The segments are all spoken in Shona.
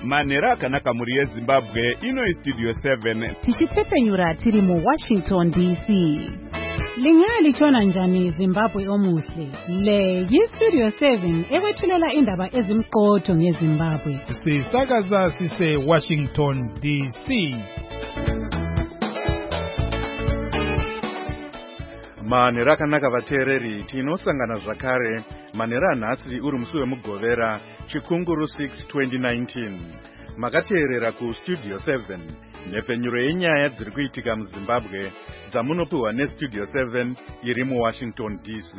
manhero akanaka muri yezimbabwe ino Studio 7 tichitepfenyura tiri muWashington DC. Lingalitshona njani Zimbabwe omuhle? Le yiStudio 7 ekwethulela indaba ezimqotho ngeZimbabwe. Sisakaza sise Washington DC. manhero akanaka vateereri, tinosangana zvakare manhero anhasi uri musi wemugovera chikunguru 6 2019. Makateerera kuStudio 7 nhepfenyuro yenyaya dziri kuitika muZimbabwe dzamunopiwa neStudio 7 iri muWashington DC.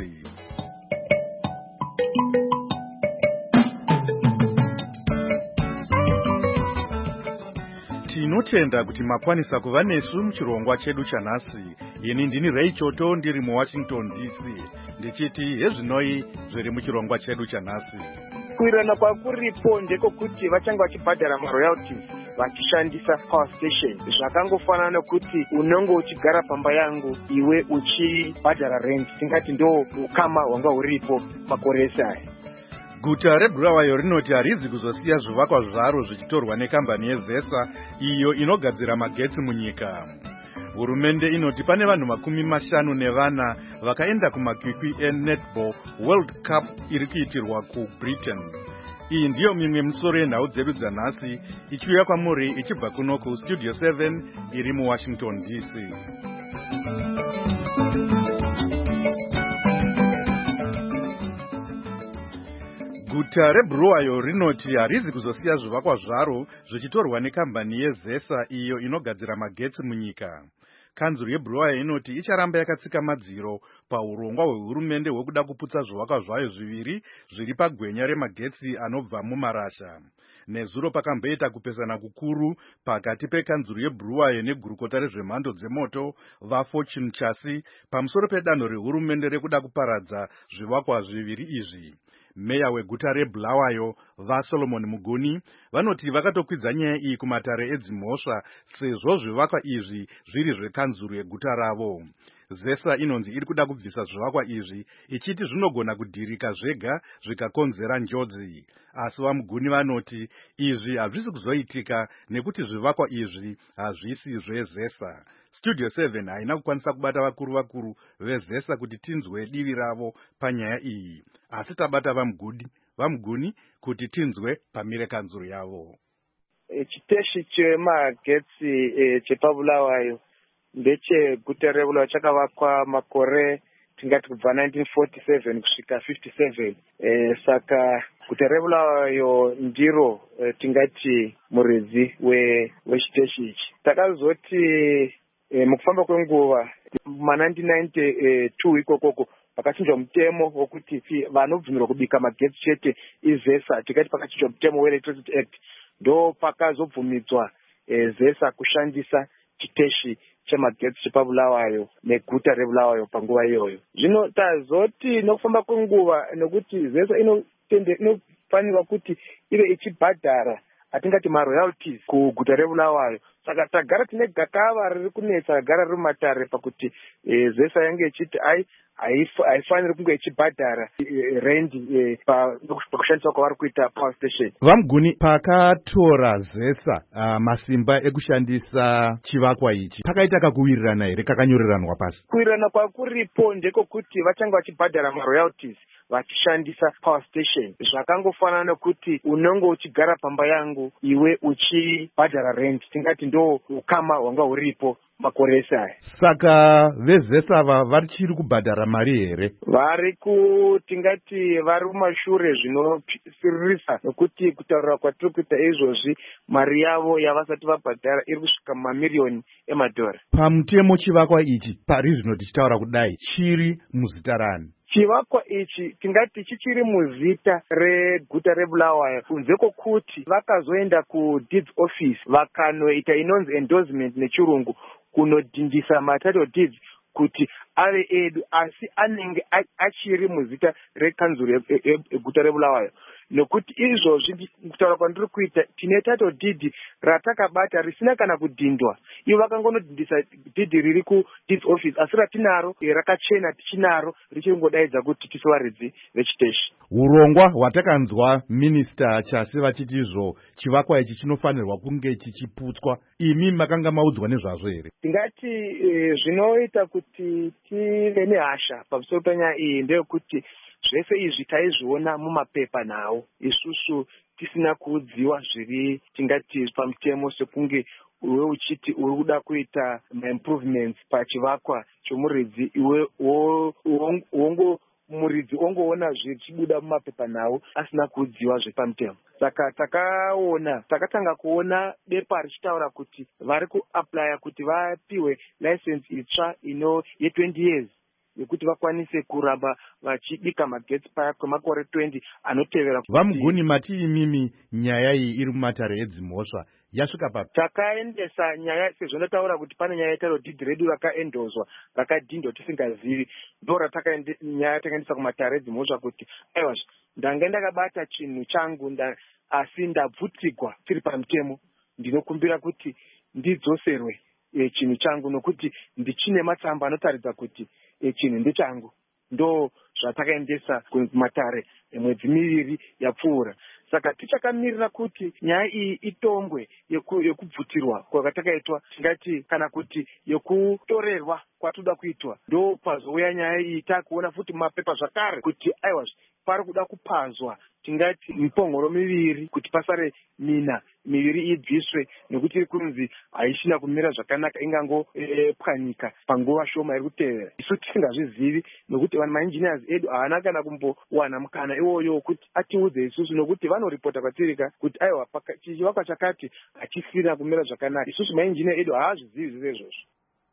Tinotenda kuti makwanisa kuva nesu muchirongwa chedu chanhasi. Ini ndini Ray Choto ndiri muWashington DC ndichiti hezvinoi zviri muchirongwa chedu chanhasi. Kuirana kwakuripo ndekokuti vachanga vachibhadhara maroyalties vachishandisa power station. Zvakangofanana nokuti unenge uchigara pamba yangu iwe uchibhadhara rent. Tingati ndo ukama hwanga huripo makore ese aya. Guta reBulawayo rinoti harizi kuzosiya zvivakwa zvaro zvichitorwa nekambani yeZESA iyo inogadzira magetsi munyika. Hurumende inoti pane vanhu 50 vakaenda kumakwikwi eNetball World Cup iri kuitirwa kuBritain. Iyi ndiyo mimwe misoro yenhau dzedu dzanhasi ichiuya kwamuri ichibva kuno kuStudio 7 iri muWashington DC. Guta reBulawayo rinoti harizi kuzosiya zvivakwa zvaro zvichitorwa nekambani yeZESA iyo inogadzira magetsi munyika. Kanzuru yeBulawayo inoti icharamba yakatsika madziro paurongwa hwehurumende hwekuda kuputsa zvivakwa zvayo zviviri zviri pagwenya remagetsi anobva mumarasha. Nezuro pakamboita kupesana kukuru pakati pekanzuru yeBulawayo negurukota rezvemhando dzemoto vaFortune Chasi pamusoro pedanho rehurumende rekuda kuparadza zvivakwa zviviri izvi. Meya weguta reBulawayo vaSolomon Muguni vanoti vakatokwidza nyaya iyi kumatare edzimhosva sezvo zvivakwa izvi zviri zvekanzuru yeguta ravo. ZESA inonzi iri kuda kubvisa zvivakwa izvi ichiti zvinogona kudhirika zvega zvikakonzera njodzi. Asi vaMuguni vanoti izvi hazvisi kuzoitika nekuti zvivakwa izvi hazvisi zveZESA. Studio 7 haina kukwanisa kubata vakuru veZESA kuti tinzwe divi ravo panyaya iyi. Asi tabata vaMuguni kuti tinzwe pamire kanzuru yavo. Chiteshi chemagetsi chepaBulawayo ndecheguta reBulawayo chakavakwa makore tingati kubva 1947 kusvika 57. Saka guta reBulawayo ndiro tingati muridzi wechiteshi ichi. Takazoti mukufamba kwenguva ma1992 ikokoko pakachinjwa mutemo wokuti vanobvumirwa kubika magetsi chete iZESA. Tikati pakachinjwa mutemo weElectricity Act ndo pakazobvumidzwa ZESA kushandisa chiteshi chemagetsi chepaBulawayo neguta reBulawayo panguva iyoyo. Zvino tazoti nokufamba kwenguva nekuti ZESA inofanirwa kuti ive ichibhadhara atingati maroyalties kuguta reBulawayo. Saka tagara tine gakava riri kunetsa gara riri mumatare pakuti ZESA yange ichiti haifaniri kunge ichibhadhara rendi pakushandiswa kwavari kuita power station. VaMuguni, pakatora ZESA masimba ekushandisa chivakwa ichi pakaita kakuwirirana here, kakanyoreranwa pasi? Kuwirirana kwakuripo ndekokuti vachanga vachibhadhara maroyalties vachishandisa power station. Zvakangofanana nokuti unenge uchigara pamba yangu iwe uchibhadhara rent. Tingati ndo ukama hwanga huripo makore ese aya. Saka veZESA vachiri kubhadhara mari here? Vari tingati vari mumashure zvinosiririsa nokuti kutaura kwatiri kuita izvozvi mari yavo yavasati vabhadhara iri kusvika mamiliyoni emadhora. Pamutemo chivakwa ichi pari zvino tichitaura kudai chiri muzita rani? Chivakwa ichi tingati chichiri muzita reguta reBulawayo kunze kwokuti vakazoenda kudeeds office vakanoita inonzi endorsement nechirungu kunodhindisa matitle deeds kuti ave edu, asi anenge achiri muzita rekanzuru eguta reBulawayo. nokuti izvozvi kutaura kwandiri kuita tine title deed ratakabata risina kana kudhindwa. Ivo vakangonodhindisa dhidhi riri kudeeds office asi ratinaro rakachena tichinaro richingodaidza kuti tisevaridzi vechiteshi. Urongwa hwatakanzwa Minista Chasi vachiti izvo chivakwa ichi chinofanirwa kunge chichiputswa, imi makanga maudzwa nezvazvo here? Tingati zvinoita kuti tive nehasha pamusoro penyaya iyi ndeyekuti zvese izvi taizviona mumapepa nawo isusu tisina kuudziwa zviri tingati pamutemo sekunge iwe uchiti uri kuda kuita improvements pachivakwa chomuridzi, iwe muridzi ongoona zvichibuda mumapepa nawo asina kuudziwa zvepamutemo. Saka takatanga kuona bepa richitaura kuti vari kuaplya kuti vapiwe license itsva ye20 years yekuti vakwanise kuramba vachibika magetsi paya kwemakore 20 anotevera. Vamuguni mati imimi nyaya iyi iri mumatare edzimhosva yasvika papi? Takaendesa nyaya sezvo ndataura kuti pane nyaya yetitle deed redu rakaendozwa rakadhindwa tisingazivi, ndo nyaya takaendesa kumatare edzimhosva kuti aiwa ndange ndakabata chinhu changu asi ndabvutigwa tiri pamutemo, ndinokumbira kuti ndidzoserwe chinhu changu nokuti ndichine matsamba anotaridza kuti chinhu ndechangu. Ndo zvatakaendesa kumatare mwedzi miviri yapfuura. Saka tichakamirira kuti nyaya iyi itongwe yekubvutirwa kwakatakaitwa, tingati kana kuti yekutorerwa kwatoda kuitwa, ndo pazouya nyaya iyi takuona futi mumapepa zvakare kuti aiwa pari kuda kupazwa tingati mipongoro miviri kuti pasare mina miviri ibviswe nekuti iri kunzi haishina kumira zvakanaka ingangopwanyika panguva shoma iri kutevera. Isu tisingazvizivi nokuti vanhu mainjiniyazi edu haana kana kumbowana mukana iwoyo wokuti atiudze isusu nokuti vanoripota kwatirika kuti aiwa chivakwa chakati hachisina kumira zvakanaka. Isusu mainjiniya edu haazvizivi zvese izvozvo.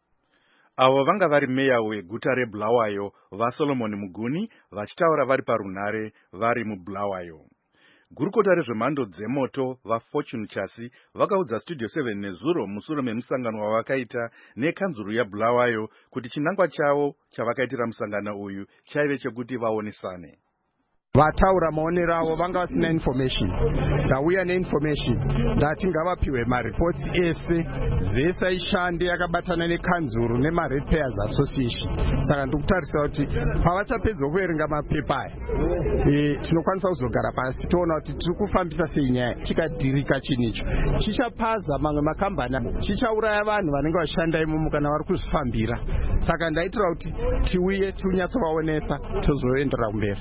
Avo vanga vari meya weguta reBulawayo vaSolomon Muguni vachitaura vari parunhare vari muBulawayo. Gurukota rezvemhando dzemoto vaFortune Chasi vakaudza Studio 7 nezuro mushure memusangano wavakaita nekanzuru yaBulawayo kuti chinangwa chavo chavakaitira musangano uyu chaive chekuti vaonesane. Vataura maonero avo vanga vasina information, ndauya neinformation ndati ngavapiwe mareports ese zesa ishande yakabatana nekanzuru nemaRatepayers Association. Saka ndikutarisa kuti pavachapedza kuverenga mapepa aya tinokwanisa kuzogara pasi toona kuti tiri kufambisa sei nyaya. Chikadhirika chinicho chichapaza mamwe makambani, chichauraya vanhu vanenge vachishanda imomo kana vari kuzvifambira. Saka ndaitira kuti tiuye tiunyatsovaonesa tozoendera kumberi.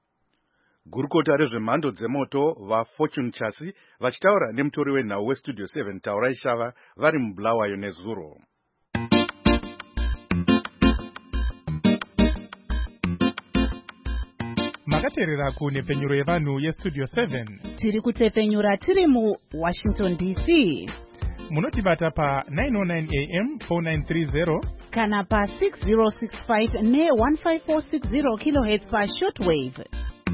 Gurukota rezvemhando dzemoto vaFortune Chasi vachitaura nemutori wenhau weStudio 7 Taurai Shava vari muBulawayo nezuro. Makateerera kunepenyuro yevanhu yeStudio 7. Tiri kutepenyura tiri muWashington DC. Munotibata pa 909 AM 4930 kana pa 6065 ne 15460 kHz pa shortwave.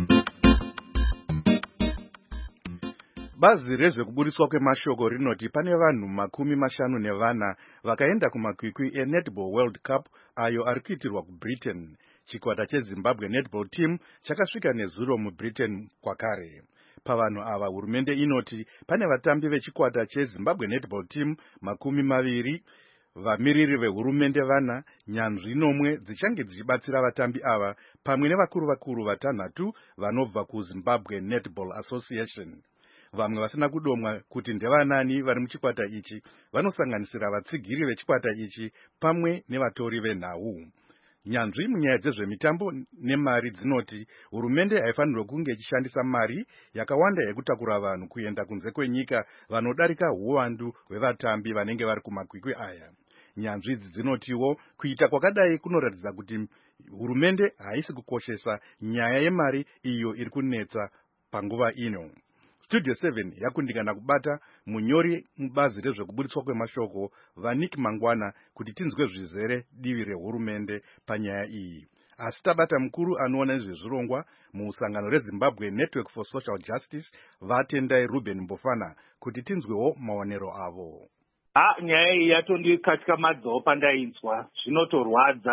Bazi rezvekuburiswa kwemashoko rinoti pane vanhu 50 vakaenda kumakwikwi eNetball World Cup ayo ari kuitirwa kuBritain. Chikwata cheZimbabwe Netball Team chakasvika nezuro muBritain kwakare. Pavanhu ava hurumende inoti pane vatambi vechikwata cheZimbabwe Netball Team 20, vamiriri vehurumende 4, nyanzvi 9 dzichange dzichibatsira vatambi ava pamwe nevakuru 6 vanobva kuZimbabwe Netball Association. Vamwe vasina kudomwa kuti ndevanani vari muchikwata ichi vanosanganisira vatsigiri vechikwata ichi pamwe nevatori venhau. Nyanzvi munyaya dzezvemitambo nemari dzinoti hurumende haifanirwa kunge ichishandisa mari yakawanda yekutakura vanhu kuenda kunze kwenyika vanodarika huwandu hwevatambi vanenge vari kumakwikwi aya. Nyanzvi idzi dzinotiwo kuita kwakadai kunoratidza kuti hurumende haisi kukoshesa nyaya yemari iyo iri kunetsa panguva ino. Studio 7 yakundikana kubata munyori mubazi rezvekuburiswa kwemashoko Vanik Mangwana kuti tinzwe zvizere divi rehurumende panyaya iyi. Asi tabata mukuru anoona nezvezvirongwa muusangano reZimbabwe Network for Social Justice vaTendai Ruben Mbofana kuti tinzwewo maonero avo. Nyaya iyi yatondikatyamadzawo pandainzwa, zvinotorwadza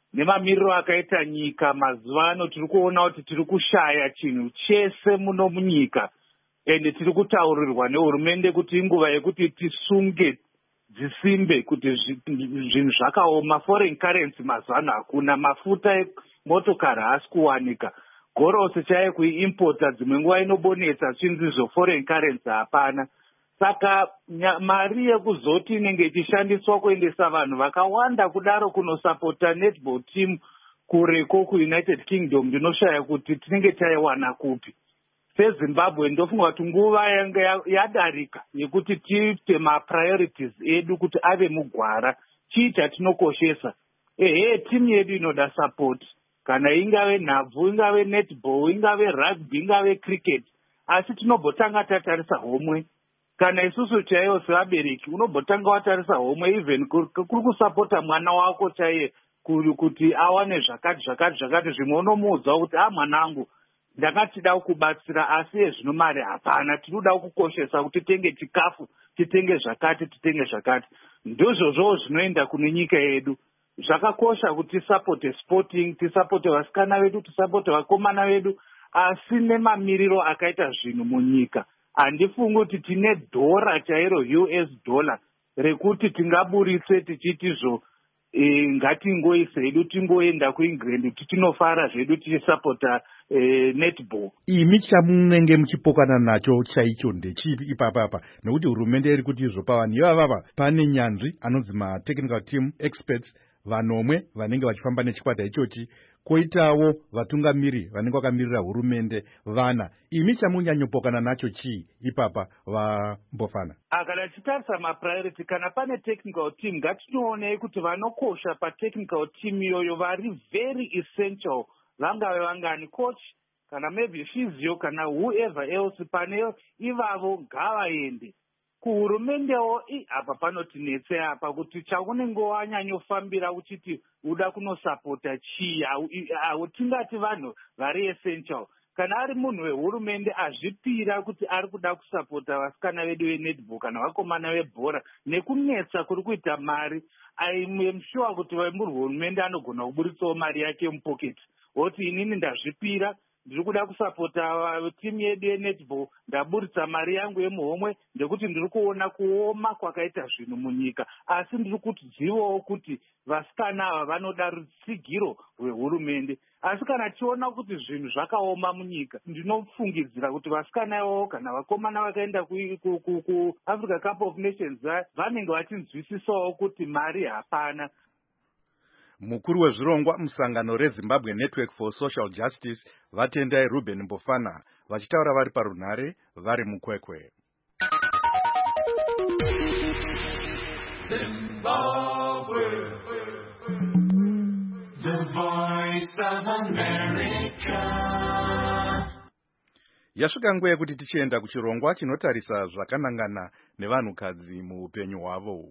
nemamiriro akaita nyika mazuva ano tiri kuona kuti tiri kushaya chinhu chese muno munyika, ende tiri kutaurirwa nehurumende kuti inguva yekuti tisunge dzisimbe kuti zvinhu zvakaoma. Foreign currency mazuva ano hakuna, mafuta emotokari haasi kuwanika, gorosi chaiye kuiimpota dzimwe nguva inobonetsa chinzizvo foreign currency hapana. Saka mari yekuzoti inenge ichishandiswa kuendesa vanhu vakawanda kudaro kunosapota netball team kureko kuUnited Kingdom, ndinoshaya kuti tinenge taiwana kupi. SeZimbabwe ndofunga kuti nguva yanga yadarika yekuti tiite mapriorities edu kuti ave mugwara, chii chatinokoshesa. Timu yedu inoda support, kana ingave nhabvu, ingave netball, ingave rugby, ingave cricket, asi tinombotanga tatarisa homwe. Kana isusu chaiyo sevabereki unombotanga watarisa homwe, even kuri kusapota mwana wako chaiye kuti awane zvakati zvimwe unomuudza kuti mwanangu ndakatida kubatsira, asi ezvino mari hapana, tinoda kukoshesa kuti titenge chikafu, titenge zvakati. Ndozvozvo zvinoenda kune nyika yedu. Zvakakosha kuti tisapote sporting, tisapote vasikana vedu, tisapote vakomana vedu, asi nemamiriro akaita zvinhu munyika. Handifungi kuti tine dhora chairo US dollar rekuti tingaburitse tichitizvo ngatingoise hedu tingoenda kuEngland titinofara zvedu tichisapota netball. Imi chamunenge muchipokana nacho chaicho ndechipi ipapapa? Nekuti hurumende iri kuti izvo pavanhu ivavava pane nyanzvi anonzi technical team experts vanomwe vanenge vachifamba nechikwata ichochi, koitawo vatungamiri vanenge vakamirira hurumende vana. Imi chamunyanyopokana nacho chii ipapa vaMbofana? Kana tichitarisa mapriority, kana pane technical team ngatinoonei kuti vanokosha patechnical team iyoyo vari very essential vangave vangani, coach kana maybe physio kana whoever else, pane ivavo ngavaende. Kuhurumendewo apa panotinetse apa kuti chaunenge wanyanyofambira uchiti uda kunosapota chii, tingati vanhu vari essential. Kana ari munhu wehurumende azvipira kuti ari kuda kusapota vasikana vedu venetball kana vakomana vebhora nekunetsa kuri kuita mari, I'm sure kuti hurumende anogona kuburitsawo mari yake mupoketi oti inini ndazvipira, ndiri kuda kusapota timu yedu yenetball, ndaburitsa mari yangu yemuhomwe ndekuti ndiri kuona kuoma kwakaita zvinhu munyika. Asi ndiri kudzivawo kuti vasikana ava vanoda rutsigiro rwehurumende. Asi kana tiona kuti zvinhu zvakaoma munyika, ndinofungidzira kuti vasikana ivavo kana vakomana vakaenda kuAfrica Cup of Nations vanenge vachinzwisisawo kuti mari hapana. Mukuru wezvirongwa musangano reZimbabwe Network for Social Justice vatendai Ruben Mbofana vachitaura vari parunhare vari mukwekwe. Zimbabwe, the voice of America. Yasvika nguva yekuti tichienda kuchirongwa chinotarisa zvakanangana nevanhukadzi muupenyu hwavo.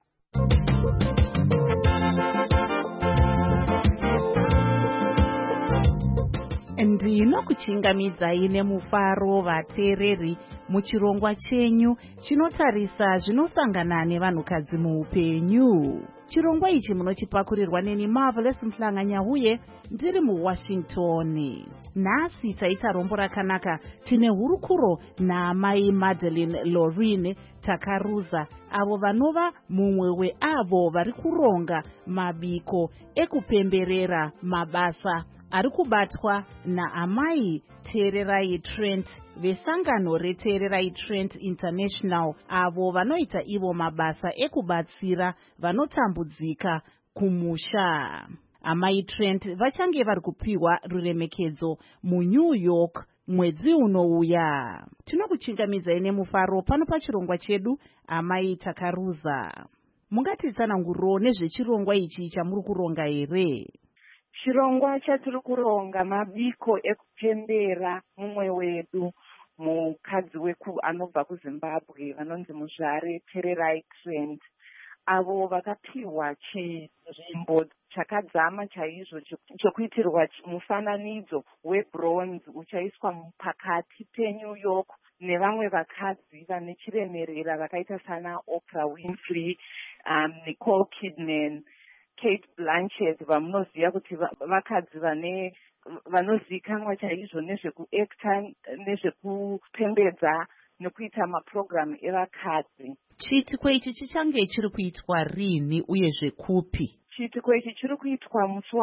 Ndinokuchingamidzai nemufaro vateereri muchirongwa chenyu chinotarisa zvinosangana nevanhukadzi muupenyu. Chirongwa ichi munochipakurirwa neni Marvelous Mhlanga-Nyahuye ndiri muWashington. Nhasi taita rombo rakanaka, tine hurukuro naamai Madeline Lorine Takaruza, avo vanova mumwe weavo vari kuronga mabiko ekupemberera mabasa ari kubatwa naamai Teererai Trent vesangano reTeererai Trent International, avo vanoita ivo mabasa ekubatsira vanotambudzika kumusha. Amai Trent vachange vari kupiwa ruremekedzo muNew York mwedzi unouya. Tinokuchingamidzai nemufaro pano pachirongwa chedu, amai Takaruza. Mungatitsananguriro nezvechirongwa ichi chamuri kuronga here? Chirongwa chatiri kuronga mabiko ekupembera mumwe wedu, mukadzi anobva kuZimbabwe vanonzi Muzvare Teererai Trent, avo vakapiwa chinzvimbo chakadzama chaizvo chokuitirwa mufananidzo webronze uchaiswa pakati peNew York nevamwe vakadzi vane chiremerera vakaita sana Oprah Winfrey, Nicole Kidman Kate Blanchett vamunoziva kuti vakadzi vanozivikanwa chaizvo nezvekuacta nezvekupembedza nekuita maprogramu evakadzi. Chiitiko ichi chichange chiri kuitwa rini uyezve kupi? Chiitiko ichi chiri kuitwa musi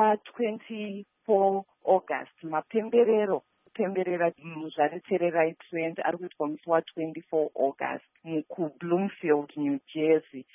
wa24 August. Mapemberero kupemberera muzvaretererai trend ari kuitwa musi wa24 August kuBloomfield, New Jersey.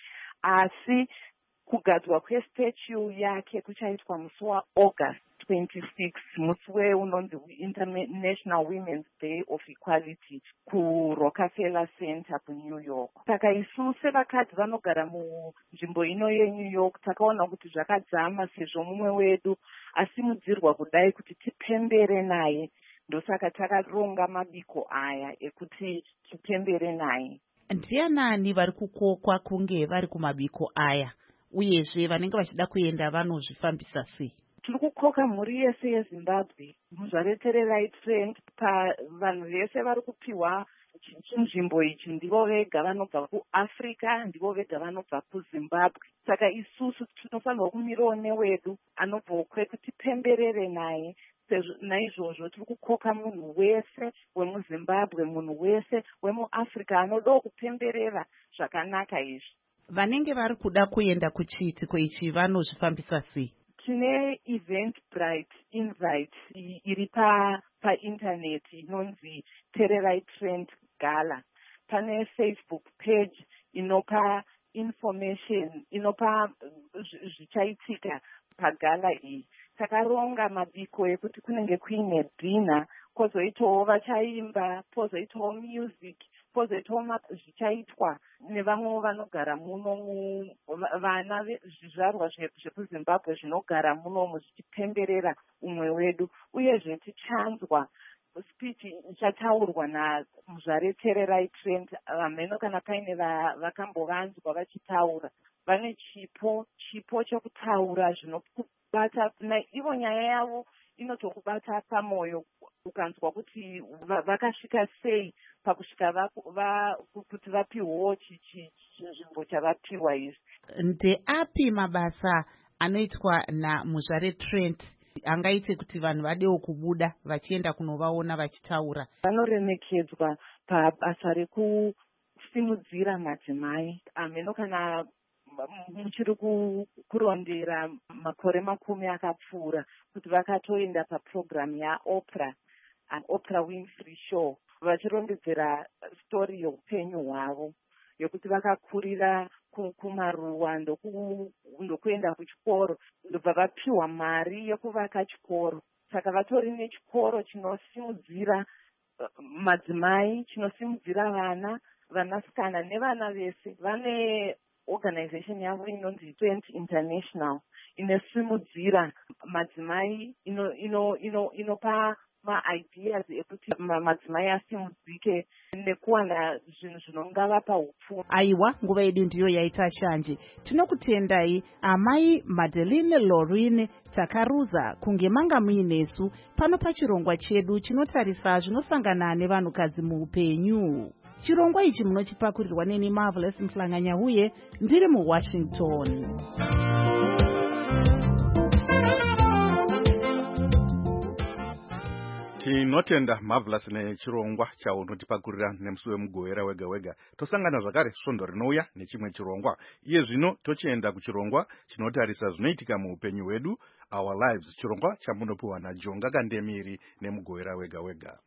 Asi kugadzwa kwestatue yake kuchaitwa musi waAugust 26, musi unonzi International Women's Day of Equality kuRockefeller Center kuNew York. Saka isu sevakadzi vanogara munzvimbo ino yeNew York takaona kuti zvakadzama sezvo mumwe wedu asimudzirwa kudai kuti tipembere naye, ndosaka takaronga mabiko aya ekuti tipembere naye. Ndianani vari kukokwa kunge vari kumabiko aya uyezve vanenge vachida kuenda vanozvifambisa sei? Tiri kukoka mhuri yese yeZimbabwe muzvaretererai trend. Vanhu vese vari kupiwa chinzvimbo ichi ndivo vega vanobva kuAfrica, ndivo vega vanobva kuZimbabwe. Saka isusu tinofanirwa kumirawo newedu anobva kwekuti pemberere naye. Naizvozvo tiri kukoka munhu wese wemuZimbabwe, munhu wese wemuAfrica anodawo kupemberera zvakanaka izvi. Vanenge vari kuda kuenda kuchiitiko ichi vanozvifambisa sei? Tine Eventbrite invite iri painternet inonzi Tererai Trend Gala. Pane Facebook page inopa information, inopa zvichaitika pagala iyi. Takaronga mabiko ekuti kunenge kuine dinner, kwozoitawo vachaimba, kwozoitawo music, kwozoitawo zvichaitwa nevamwe vanogara muno, vana zvizvarwa zvekuZimbabwe zvinogara muno zvichipemberera umwe wedu. Uyezve tichanzwa speech ichataurwa namuzvaretererai trend. Vamheno kana paine vakambovanzwa vachitaura, vane chipo chekutaura zvinokubata, naivo nyaya yavo inotokubata pamoyo, ukanzwa kuti vakasvika sei pakusvika kuti vapiwewo chinzvimbo chavapiwa izvi. Ndeapi mabasa anoitwa namuzvare Trent angaite kuti vanhu vadewo kubuda vachienda kunovaona vachitaura? Vanoremekedzwa pabasa rekusimudzira madzimai. Ameno kana muchiri kurondera makore 10 akapfuura kuti vakatoenda paprogramu yaOprah Winfrey Show vachirondedzera stori youpenyu hwavo, yokuti vakakurira kumaruwa ndokuenda kuchikoro, ndobva vapiwa mari yekuvaka chikoro. Saka vatori nechikoro chinosimudzira madzimai, chinosimudzira vanasikana nevana vese. Vane organization yavo inonzi Trent International inosimudzira madzimai, inopa maideas ekuti madzimai asimudzike nekuwana zvinhu zvinongavapa upfumi. Aiwa, nguva yedu ndiyo yaita shanje. Tinokutendai amai Madeline Lorine Takaruza kunge manga muinesu pano pachirongwa chedu chinotarisa zvinosangana nevanhukadzi muupenyu. Chirongwa ichi munochipakurirwa neni Marvelous Mhlanganya-Huye ndiri muWashington. Tinotenda Marvelous nechirongwa chaunotipakurira nemusi wemugowera wega wega. Tosangana zvakare svondo rinouya nechimwe chirongwa. Iye zvino tochienda kuchirongwa chinotarisa zvinoitika muupenyu hwedu, Our Lives, chirongwa chamunopiwa naJonga Kandemiri nemugowera wega wega.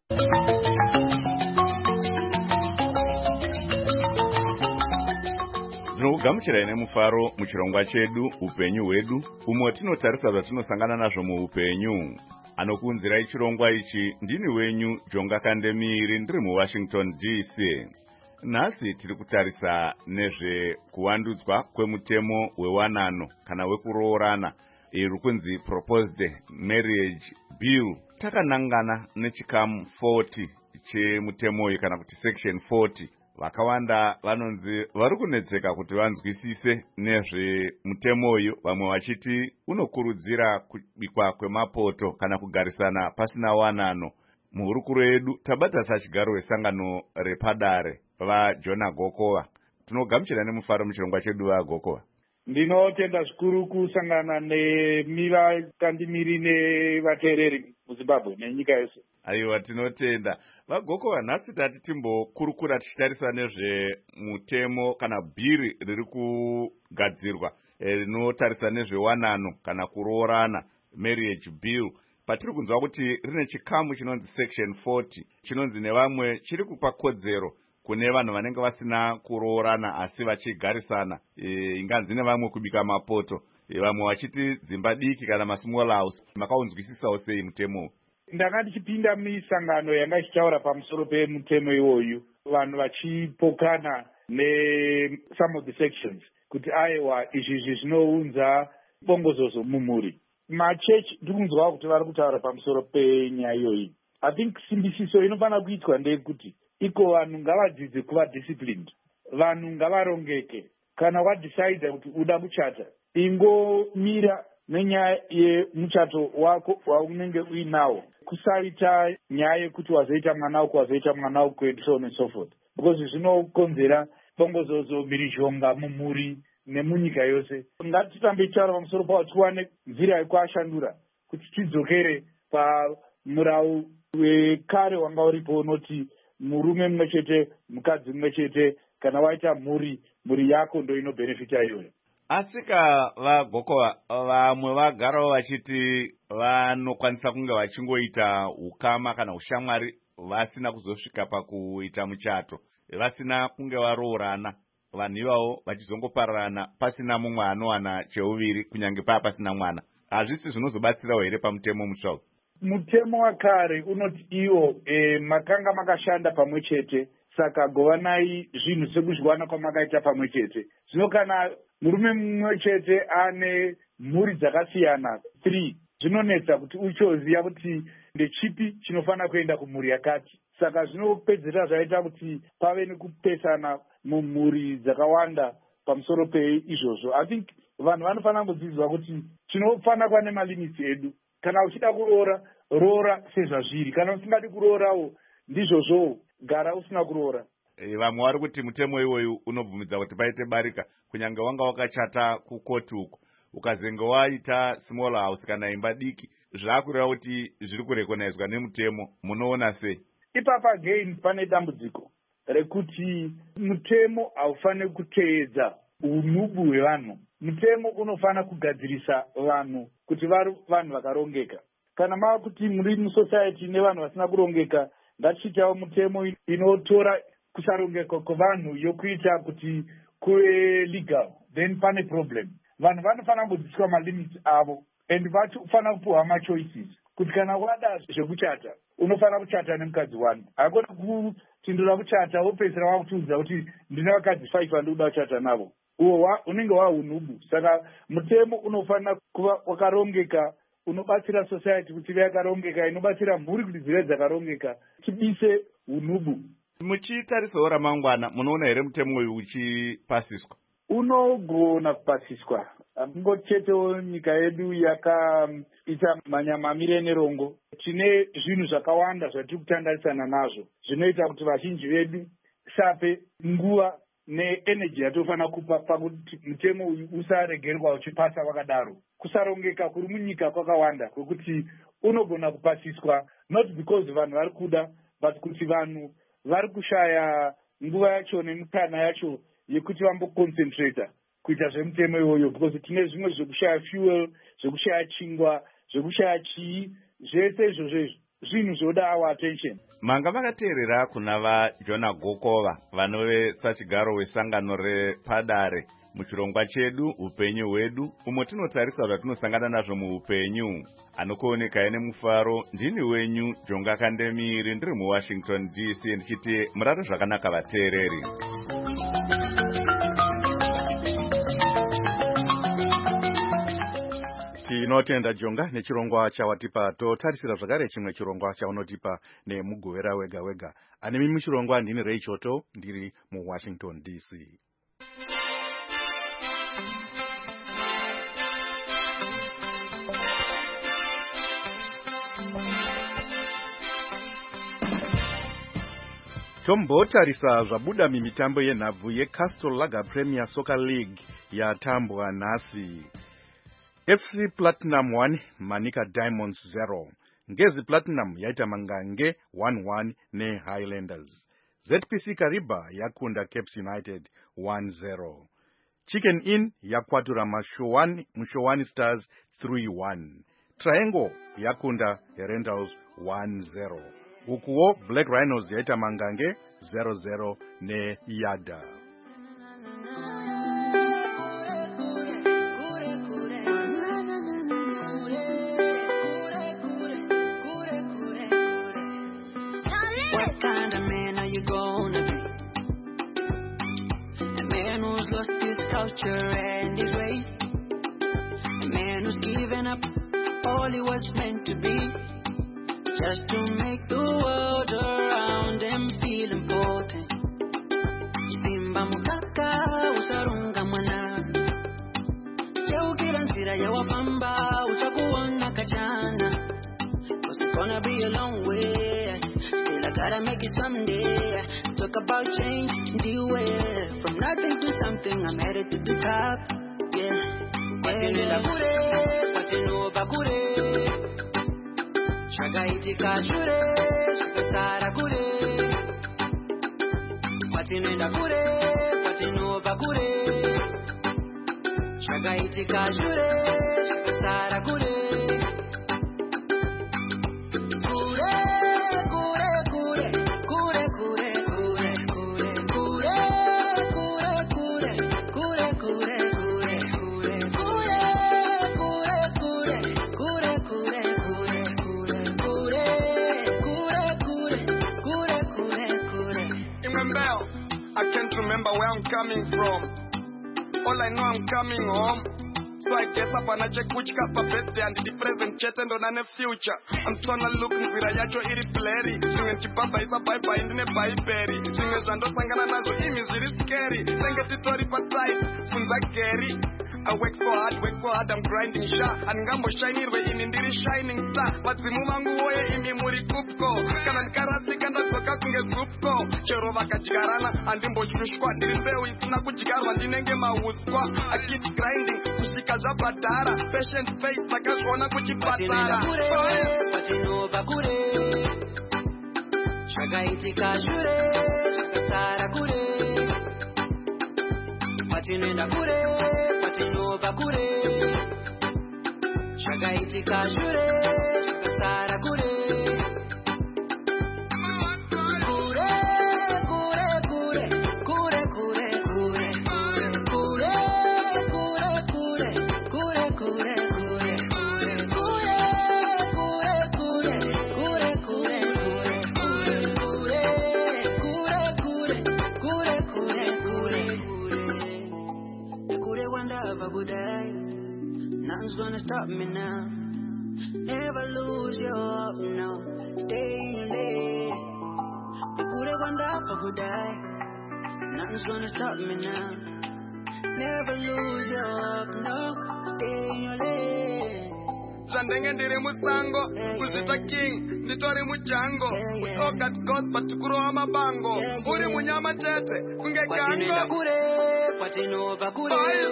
Tinokugamuchirai nemufaro muchirongwa chedu upenyu hwedu, umo tinotarisa zvatinosangana nazvo muupenyu. Anokuunzirai chirongwa ichi ndini wenyu Jonga Kandemiri, ndiri muWashington DC. Nhasi tiri kutarisa nezvekuwandudzwa kwemutemo wewanano kana wekuroorana, iri kunzi Proposed Marriage Bill. Takanangana nechikamu 40 chemutemo uyu kana kuti section 40. Vakawanda vanonzi vari kunetseka kuti vanzwisise nezvemutemo uyu, vamwe vachiti unokurudzira kubikwa kwemapoto kana kugarisana pasina wanano. Muhurukuro yedu tabata sachigaro wesangano repadare vaJona Gokova. Tinogamuchira nemufaro muchirongwa chedu vaGokova. Ndinotenda zvikuru kusangana nevakandimiri nevateereri muZimbabwe nenyika yose. Aiwa, tinotenda. Vagoko, nhasi tati timbokurukura tichitarisa nezvemutemo kana bhiri riri kugadzirwa rinotarisa nezvewanano kana kuroorana, marriage bill. Patiri kunzwa kuti rine chikamu chinonzi section 40 chinonzi nevamwe chiri kupa kodzero kune vanhu vanenge vasina kuroorana asi vachigarisana, inganzi nevamwe kubika mapoto, vamwe vachiti dzimba diki kana masmall house. Makaunzwisisawo sei mutemo? Ndanga ndichipinda misangano yanga ichitaura pamusoro pemutemo iwoyu, vanhu vachipokana some of the sections kuti aiwa izvi zvinounza bongozozo mumhuri. Machechi ndikunzwa kuti vari kutaura pamusoro penyaya iyoyi. I think simbisiso inofanira kuitwa ndeyekuti iko vanhu ngavadzidze kuva disciplined, vanhu ngavarongeke. Kana wadecide kuti uda kuchata, ingomira nenyaya yemuchato wako waunenge uinawo, kusaita nyaya yekuti wazoita mwana wako and so on and so forth, because zvinokonzera bongozozo, mhirizhonga mumhuri nemunyika yose. Ngatitambe tichitaura pamusoro pawo, tiwane nzira yekuashandura kuti tidzokere pamurau wekare wanga uripo unoti murume mumwe chete, mukadzi mumwe chete. Kana waita mhuri yako ndo inobhenefita iyoyo. Asika Vagoko, vamwe vagarawo vachiti vanokwanisa kunge vachingoita ukama kana ushamwari vasina kuzosvika pakuita muchato, vasina kunge varoorana, vanhu ivavo vachizongopararana pasina mumwe anowana cheuviri, kunyange pasina mwana. Hazvisi zvinozobatsirawo here pamutemo mutsva? Mutemo wakare unoti iwo makanga makashanda pamwe chete, saka govanai zvinhu sekuzviwana kwamakaita pamwe chete. Zvino kana murume mumwe chete ane mhuri dzakasiyana 3, zvinonetsa kuti uchoziva kuti ndechipi chinofanira kuenda kumhuri yakati. Saka zvinopedzera zvaita kuti pave nekupesana mumhuri dzakawanda pamusoro peizvozvo. I think vanhu vanofanira kudzidziswa kuti tinofanira kuva nemalimits edu. Kana uchida roora sezvazviri, kana usingadi kuroorawo ndizvozvo, gara usina kuroora. Vamwe vari kuti mutemo iwoyu unobvumidza kuti paite barika, kunyange wanga wakachata kukoti uko, ukazenge waita small house kana imba diki, zvakureva kuti zviri kurekonaizwa nemutemo. Munoona sei? Ipapa again pane dambudziko rekuti mutemo haufaniri kuteedza unubu hwevanhu. Mutemo unofanira kugadzirisa vanhu kuti vari vanhu vakarongeka. Kana mava kuti muri musociety nevanhu vasina kurongeka, ngatichitawo mutemo inotora kusarongeka kwevanhu yokuita kuti kuve legal, then pane problem. Vanhu vanofanira kudzidziswa malimits avo, and vafanira kupuhwa machoices kuti kana wada zvekuchata unofanira kuchata nemukadzi 1. Hakuna kuti ndoda kuchata wopedzisira wakutiudza kuti ndine vakadzi 5 vandinoda kuchata navo. Uwo unenge waunubu. Saka mutemo unofanira kuva wakarongeka, unobatsira society kuti ive yakarongeka, inobatsira mhuri kuti dzive dzakarongeka, tibise unubu. Muchitarisawo ramangwana, munoona here mutemo uyu uchipasiswa? Unogona kupasiswa. Ngochetewo nyika yedu yakaita manyamamire nerongo. Tine zvinhu zvakawanda zvatiri kutandarisana nazvo, zvinoita kuti vazhinji vedu sape nguva neenergy yatofanira kupa pakuti mutemo uyu usaregerwa uchipasa wakadaro. Kusarongeka kuri munyika kwakawanda kwekuti unogona kupasiswa, not because vanhu vari kuda, but kuti vanhu vari kushaya nguva yacho nemikana yacho yekuti vamboconcentrata kuita zvemutemo iwoyo, because tine zvimwe zvekushaya fuel, zvekushaya chingwa, zvekushaya chii, zvese izvozvo zvinhu zvoda our attention. Manga vakateerera kuna vaJona Gokova, vanove sachigaro wesangano repadare muchirongwa chedu upenyu hwedu, umo tinotarisa zvatinosangana nazvo muupenyu. Anokuoneka nemufaro, ndini wenyu Jonga Kandemiri, ndiri muWashington DC, ndichiti murare zvakanaka vateereri. Tinotenda Jonga nechirongwa chawatipa. Totarisira zvakare chimwe chirongwa chaunotipa nemugovera wega wega. Ane mimi chirongwa ndini Ray Choto, ndiri muWashington DC. Tombotarisa zvabuda mimitambo yenhabvu yeCastle Lager Premier Soccer League yatambwa nhasi. FC Platinum 1 Manica Diamonds 0. Ngezi Platinum yaita mangange 1-1 neHighlanders. ZPC Kariba yakunda Caps United 1-0. Chicken Inn yakwatura Mushowani Stars 3-1. Triangle yakunda Rentals 1-0. Ukuwo Black Rhinos yaita mangange 0-0 neYada. And his ways, a man who's given up all he was meant to be, just to make the world around him feel important. Simba mukaka usarunga mwana, chewukira nzira ya wapamba utakuona kachana. 'Cause it's gonna be a long way, still I gotta make it someday. Talk about change, do it. From nothing to something, I'm headed to the top. Yeah. Patinenda kure, patinoba kure. Shagaitika shure, shakasara kure. Patinenda kure, patinoba kure. Shagaitika shure, shakasara kure. I can't remember where I'm coming from. All I know, I'm coming home. So I get up and I check which cup of birthday and the present chat and on a future. I'm trying to look in Virayacho iri play. Singing Chipapa is a bye in a bye berry. Singers and Sangana Nazo image is scary. Sing a story for side. Funza Gary. I work so hard, I'm grinding sha. And Gambo shining way in the shining star. But the Mumangu way in the Muri Kupko. Kanan Karasi can not look up in a Kupko. Cherova Kachigarana and Dimbo Shushko. And the Bell is Nakuchigar and the Nengema Wuskwa. I keep grinding. Kusikaza Patara. Patient faith like a Shona Kuchi Patara. Patino Bakure. Shagaiti Kashure. Shakasara Kure. Patinenda Kure. Patino bakure, shagaiti kashure, shakasara kure. Kure, kure, kure, kure, kure, kure, kure, kure, kure, kure, kure, nothing's gonna stop me now. Never lose your hope, no. Stay in your lane. You could have won up or could die. Nothing's gonna stop me now. Never lose your hope, no. Stay in your lane. Zandenge ndiri musango, kuzita king, nditori mujango. We all got God, but tukuro amabango. Uri munyama chete, kunge gango. Patinenda kure, patino bakure.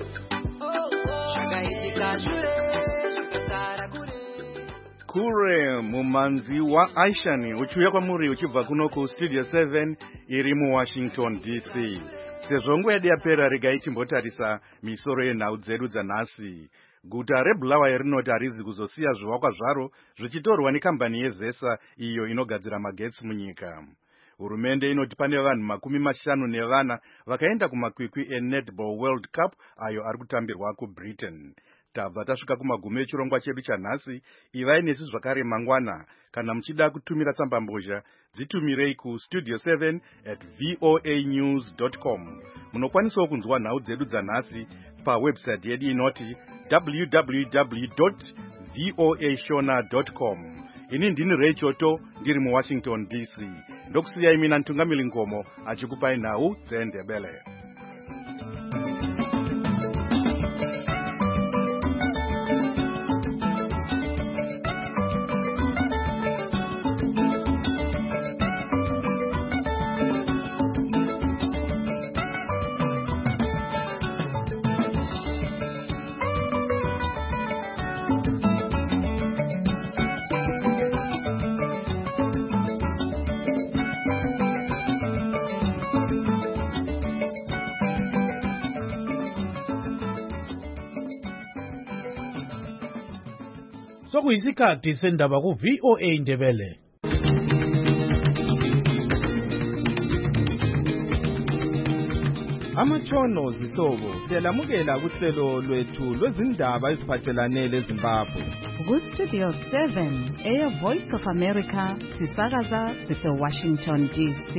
Kure mumanzi wa Aishani uchuya kwa muri uchibva kuno ku Studio 7 iri mu Washington DC. Sezongo yadiyapera regai chimbotarisa misoro yenhau dzedu dzanhasi. Guta reBulawayo rinoti harizi kuzosiya zvivakwa zvaro zvichitorwa nekambani yeZesa iyo inogadzira magetsi munyika. Hurumende inoti pane vanhu 50 vakaenda kumakwikwi eNetball World Cup ayo ari kutambirwa kuBritain. Tabva tasvika kumagumo echirongwa chedu chanhasi. Ivai nesu zvakare mangwana. Kana muchida kutumira tsambambozha dzitumirei ku studio7@voanews.com. Munokwanisawo kunzwa nhau dzedu dzanhasi pawebsite yedu inoti www.voashona.com. Ini ndini Ray Choto ndiri mu Washington DC. Ndokusiyai mina Ntungamili Ngomo achikupai nhau dzeNdebele. Sokuyisikhathi sendaba ku VOA Ndebele. Amatshono zihlobo siyalamukela kuhlelo lwethu lwezindaba eziphathelane leZimbabwe. Ku-Studio 7 Air Voice of America sisakaza sise-Washington DC.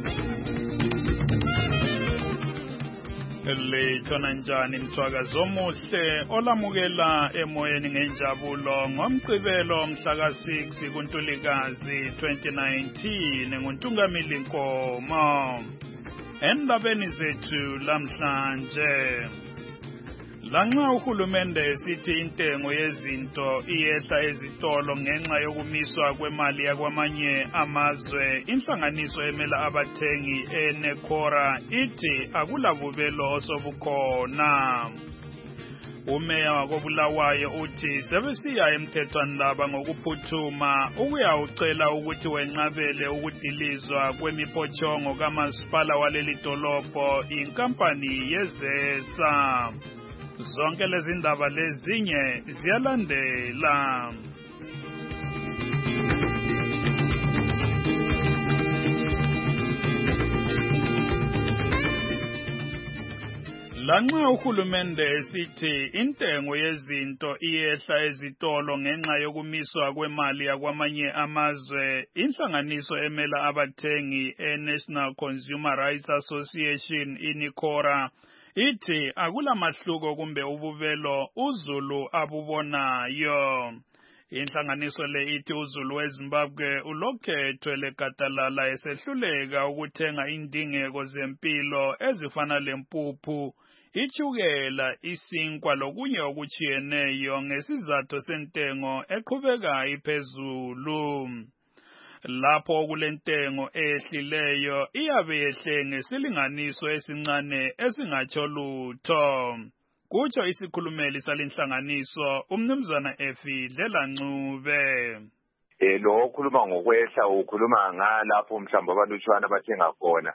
Lithona njani mthwakazi omuhle olamukela emoyeni ngenjabulo ngomgqibelo mhla ka-6 kuNtulikazi 2019 nguNtungamili Nkomo. Endabeni zethu lamhlanje, lanxa uhulumende esithi intengo yezinto iyehla ezitolo ngenxa yokumiswa kwemali yakwamanye amazwe, inhlanganiso emela abathengi eNecora ithi akulabubelo osobukhona. Umeya wakobulawayo uthi sebesiya emthethwanlaba ngokuphuthuma ukuyawucela ukuthi wenqabele ukudilizwa kwemiphotshongo kamasipala waleli dolobho inkampani yeZESA. Zonke lezi ndaba lezinye ziyalandela. Lanxa uhulumende esithi intengo yezinto iyehla ezitolo ngenxa yokumiswa kwemali yakwamanye amazwe, inhlanganiso emela abathengi eNational Consumer Rights Association iNecora ithi akulamahluko kumbe ububelo uZulu abubonayo. Inhlanganiso le ithi uZulu weZimbabwe ulokhe ethwele gadalala esehluleka ukuthenga indingeko zempilo ezifana lempuphu, ichukela, isinkwa lokunye okuchiyeneyo ngesizathu sentengo eqhubeka iphezulu. Lapho kulentengo ehlileyo iyabe yehle ngesilinganiso esincane esingatsho lutho. Kutsho isikhulumeli salenhlanganiso umnumzana Efidlela Ncube. Lo okhuluma ngokwehla ukhuluma ngalapho mhlawumbe abalutshwana abathenga khona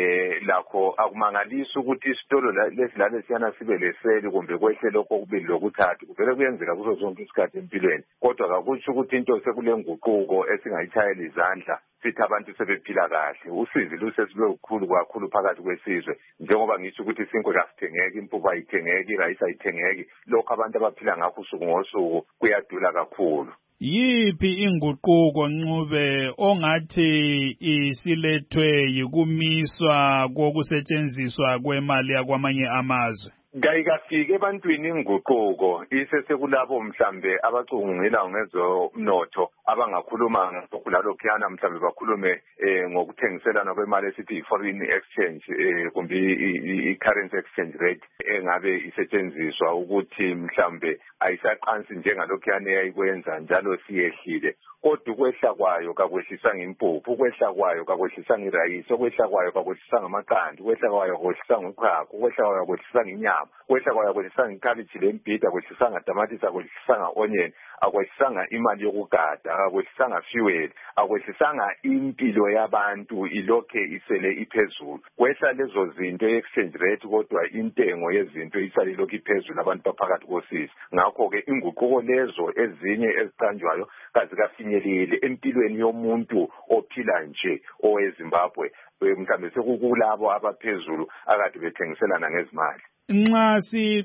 lakho akumangalisi ukuthi isitolo lesilane siyana sibe leseli kumbe kwehle lokho kubili lokuthathu kuvele kuyenzeka kuzo zonke isikhathi empilweni, kodwa kakutsho ukuthi into sekulenguquko esingayitshayela izandla sithi abantu sebephila kahle. Usizi lusesibe kukhulu kakhulu phakathi kwesizwe, njengoba ngisho ukuthi isinkwa kasithengeki, impuphu ayithengeki, irayisi ayithengeki, lokho abantu abaphila ngakho usuku ngosuku kuyadula kakhulu. Yiphi inguquko Ncube ongathi isilethwe yikumiswa kokusetshenziswa kwemali yakwamanye amazwe? Kayikafike ebantwini inguquko isesekulabo mhlambe abacungela ngezomnotho abangakhuluma ngalokhuyana mhlambe bakhulume ngokuthengiselana kwemali esithi foreign exchange kumbe i-currency exchange rate engabe isetshenziswa ukuthi mhlambe ayisaqansi njengalokhuyana eyayikwenza njalo siyehlile. Kodwa ukwehla kwayo kakwehlisanga impuphu, ukwehla kwayo kakwehlisanga irayisi, ukwehla kwayo kakwehlisanga amaqanda, ukwehla kwayo kakwehlisanga uqhaqho, ukwehla kwayo kakwehlisanga inyama, ukwehla kwayo kakwehlisanga ikhabithi lembida, akwehlisanga tamatisi, akwehlisanga onion, akwehlisanga imali yokugada, akwehlisanga fuel, akwehlisanga impilo yabantu ilokhe isele iphezulu. Kwehla lezo zinto exchange rate kodwa intengo yezinto isale ilokhe iphezulu, abantu baphakathi kosisi. Ngakho-ke inguquko lezo ezinye eziqanjwayo kazikafinyeleli empilweni yomuntu ophila nje oweZimbabwe, mhlambe sekukulabo abaphezulu akade bethengiselana ngezimali. Nxa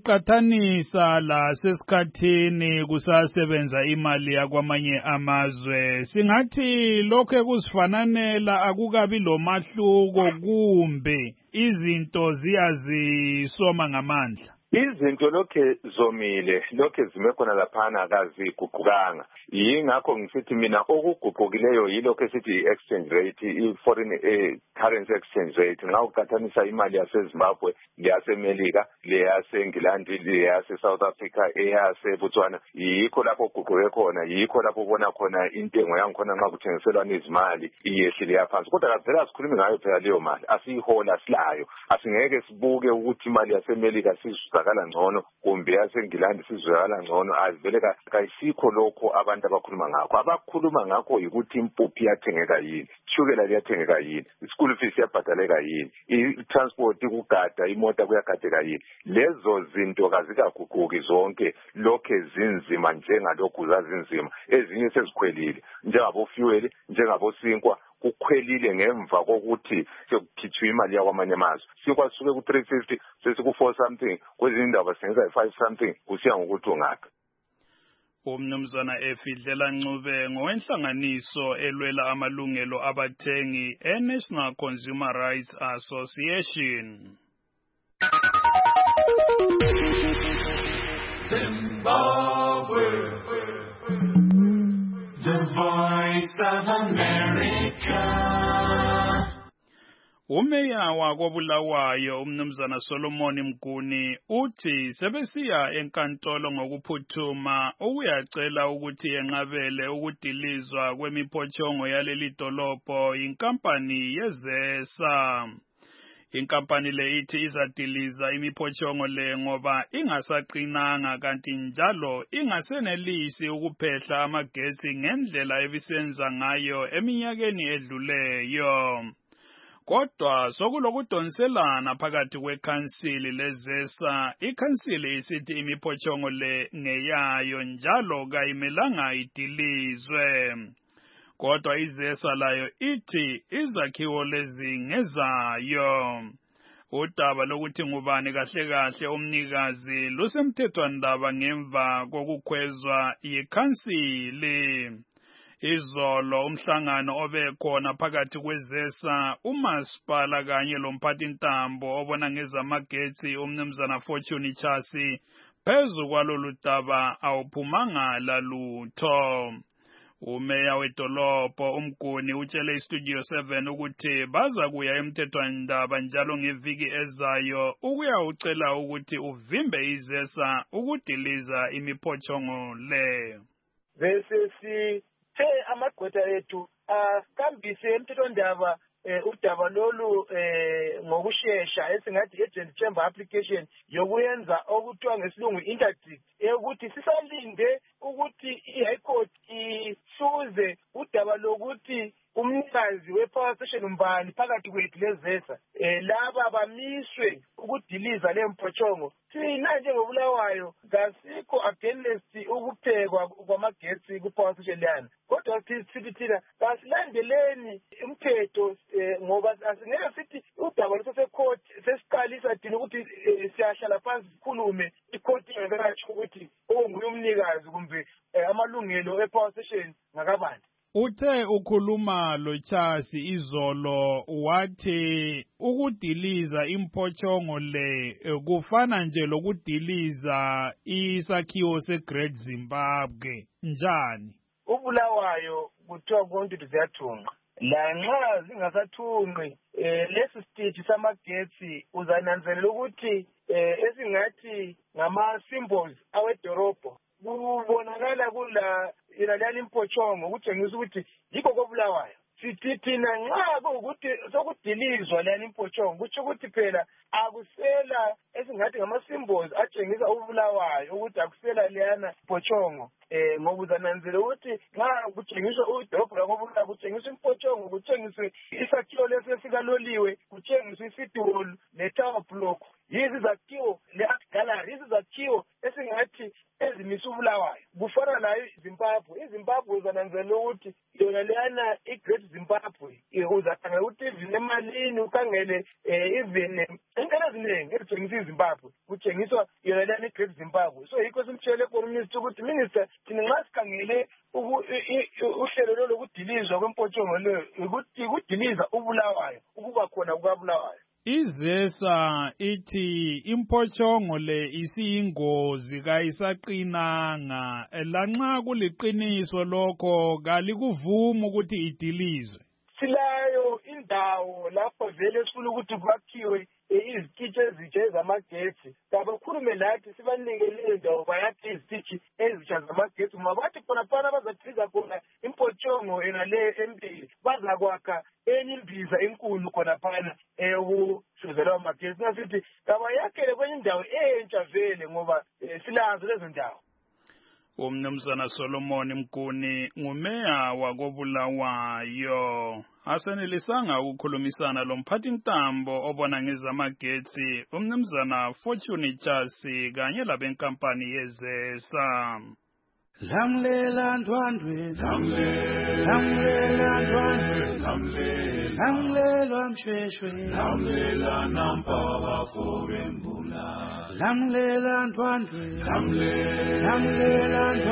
siqathanisa la sesikhathini kusasebenza imali yakwamanye amazwe, singathi lokho kusifananela akukabi lomahluko kumbe izinto ziyazisoma ngamandla? Izinto lokhe zomile, lokhe zime khona laphana akaziguqukanga. Yingakho ngisithi mina okuguqukileyo yilokho esithi i-exchange rate, i-foreign currency exchange rate. Nxa uqathanisa imali yaseZimbabwe, leyaseMelika, leyaseNgilandi, leyase-South Africa, eyase-Botswana, yikho lapho kuguquke khona, yikho lapho ubona khona intengo yangikhona nxa kuthengiselwana izimali iyehlile yaphansi. Kodwa kaphela sikhulumi ngayo phela leyo mali, asiyihola silayo. Asingeke sibuke ukuthi imali yaseMelika sizwakala ngcono kumbe yaseNgilandi sizwakala ngcono azivele kayisikho lokho abantu abakhuluma ngakho. Abakhuluma ngakho ukuthi impuphu iyathengeka yini, ishukela liyathengeka yini, ischool fees iyabhadaleka yini, i-transport kugada imota kuyagadeka yini. Lezo zinto kazikaguquki zonke, lokhe zinzima njengalokhu zazinzima. Ezinye sezikhwelile njengabo fuel, njengabo sinkwa kukhwelile ngemva kokuthi sekukhitshwa imali yakwamanye amazwe. Sinkwa sisuke ku-350 sesiku-4 something, kwezinye indawo basengisa i-5 something, kusiya ngokuthi ungaphi. Umnumzana Efidlela Ncube ngowenhlanganiso elwela amalungelo abathengi e-National Consumer Rights Association. Zimbabwe, the voice of America. Umeya wakoBulawayo umnumzana Solomon Mguni uthi sebesiya enkantolo ngokuphuthuma ukuyacela ukuthi enqabele ukudilizwa kwemiphotshongo yaleli dolobho inkampani yeZesa. Inkampani le ithi izadiliza imiphotshongo le ngoba ingasaqinanga kanti njalo ingasenelisi ukuphehla amagesi ngendlela ebisenza ngayo eminyakeni edluleyo. Kodwa sokulokudonselana phakathi kwekhansili leZesa, ikhansili isithi imiphotshongo le ngeyayo njalo kayimelanga idilizwe. Kodwa iZesa layo ithi izakhiwo lezi ngezayo. Udaba lokuthi ngubani kahle kahle umnikazi lusemthethwandaba ngemva kokukhwezwa yikhansili. Izolo umhlangano obekhona phakathi kweZesa, umasipala kanye lomphathintambo obona ngezamagetsi umnumzana Fortune Chasi phezu kwalolu daba awuphumanga lalutho. Umeya wedolobho uMguni utshele iStudio 7 ukuthi baza kuya emthethwandaba njalo ngeviki ezayo ukuyawucela ukuthi uvimbe iZesa ukudiliza imiphotshongo le. Bese amagqwetha ethu akambise emthethwandaba udaba lolu ngokushesha esingathi agent chamber application yokuyenza okuthiwa ngesilungu interdict ukuthi sisalinde ukuthi i-High Court ihluze udaba lokuthi umnikazi we-power station umbani phakathi kwethu leZesa laba bamiswe ukudiliza le mphotshongo. Thina njengoBulawayo kasikho against ukuphekwa kwamagetsi ku-power station lana, kodwa sithi thina kasilandeleni umthetho ngoba asingeke sithi udaba lusesecourt sesiqalisa thina ukuthi siyahlala phansi sikhulume i-court ingakatsho ukuthi onguye umnikazi kumbe amalungelo e-power station ngakabani. Uthe ukhuluma loChasi izolo wathi ukudiliza imphotshongo le kufana nje lokudiliza isakhiwo seGreat Zimbabwe njani? uBulawayo kuthiwa konke ziyathunqa lanxa zingasathunqi lesi stage samagetsi uzananzelela ukuthi esingathi ngama symbols awedorobho kubonakala kula ilali imphotshongo ukutshengisa ukuthi yikho koBulawayo. Sithi thina nxa kuwukuthi sokudilizwa lani imphotshongo kutsho ukuthi phela akusela esingathi ngama symbols atshengisa uBulawayo ukuthi akusela leyana imphotshongo ngoba uzananzela ukuthi nxa kutshengiswa udorobho lakoBulawayo kutshengiswa imphotshongo, kutshengiswe isakhiwo lesi sikaloliwe, kutshengiswe i-city hall ne-tower block, yizi zakhiwo le-art gallery, yizi zakhiwo esingathi ezimisa uBulawayo. Kufana nayo iZimbabwe uzananzela ukuthi yona leyana i-Great Zimbabwe uzakhangela ukuthi even emalini ukhangele even entweni eziningi ezitshengisa iZimbabwe kutshengiswa yona leyana i-Great Zimbabwe. So yikho simtshele ku-minister ukuthi minister thina nxa sikhangele uhlelo lokudilizwa kwemphotshongo leyo ukuthi kudiliza uBulawayo ukuba khona kukaBulawayo. iZesa ithi imphotshongo le isiyingozi kayisaqinanga lanxa kuliqiniso lokho kalikuvuma ukuthi idilizwe. Silayo indawo lapho vele sifuna ukuthi kwakhiwe izititshi ezitsha ezamagetsi kabakhulume lathi sibanike leyo ndawo bayakhe izititshi ezitsha zamagetsi ngoba bathi khonaphana bazafika khona impotshongo enale empili bazakwakha enye imbiza enkulu khonaphana ukuhluzela amagetsi ngasithi kabayakhele kwenye indawo entsha vele ngoba silazo lezo ndawo. Umnumzana Solomon Mguni ngumeya wakoBulawayo. Asenelisanga ukukhulumisana lomphathi ntambo obona ngezamagetsi umnumzana Fortune Chasi kanye labenkampani yeZESA. Lamlela ndwandwe, lamlela ndwandwe, lamlela mshweshwe, lamlela nampaba fobembula. Lamlela ndwandwe, lamlela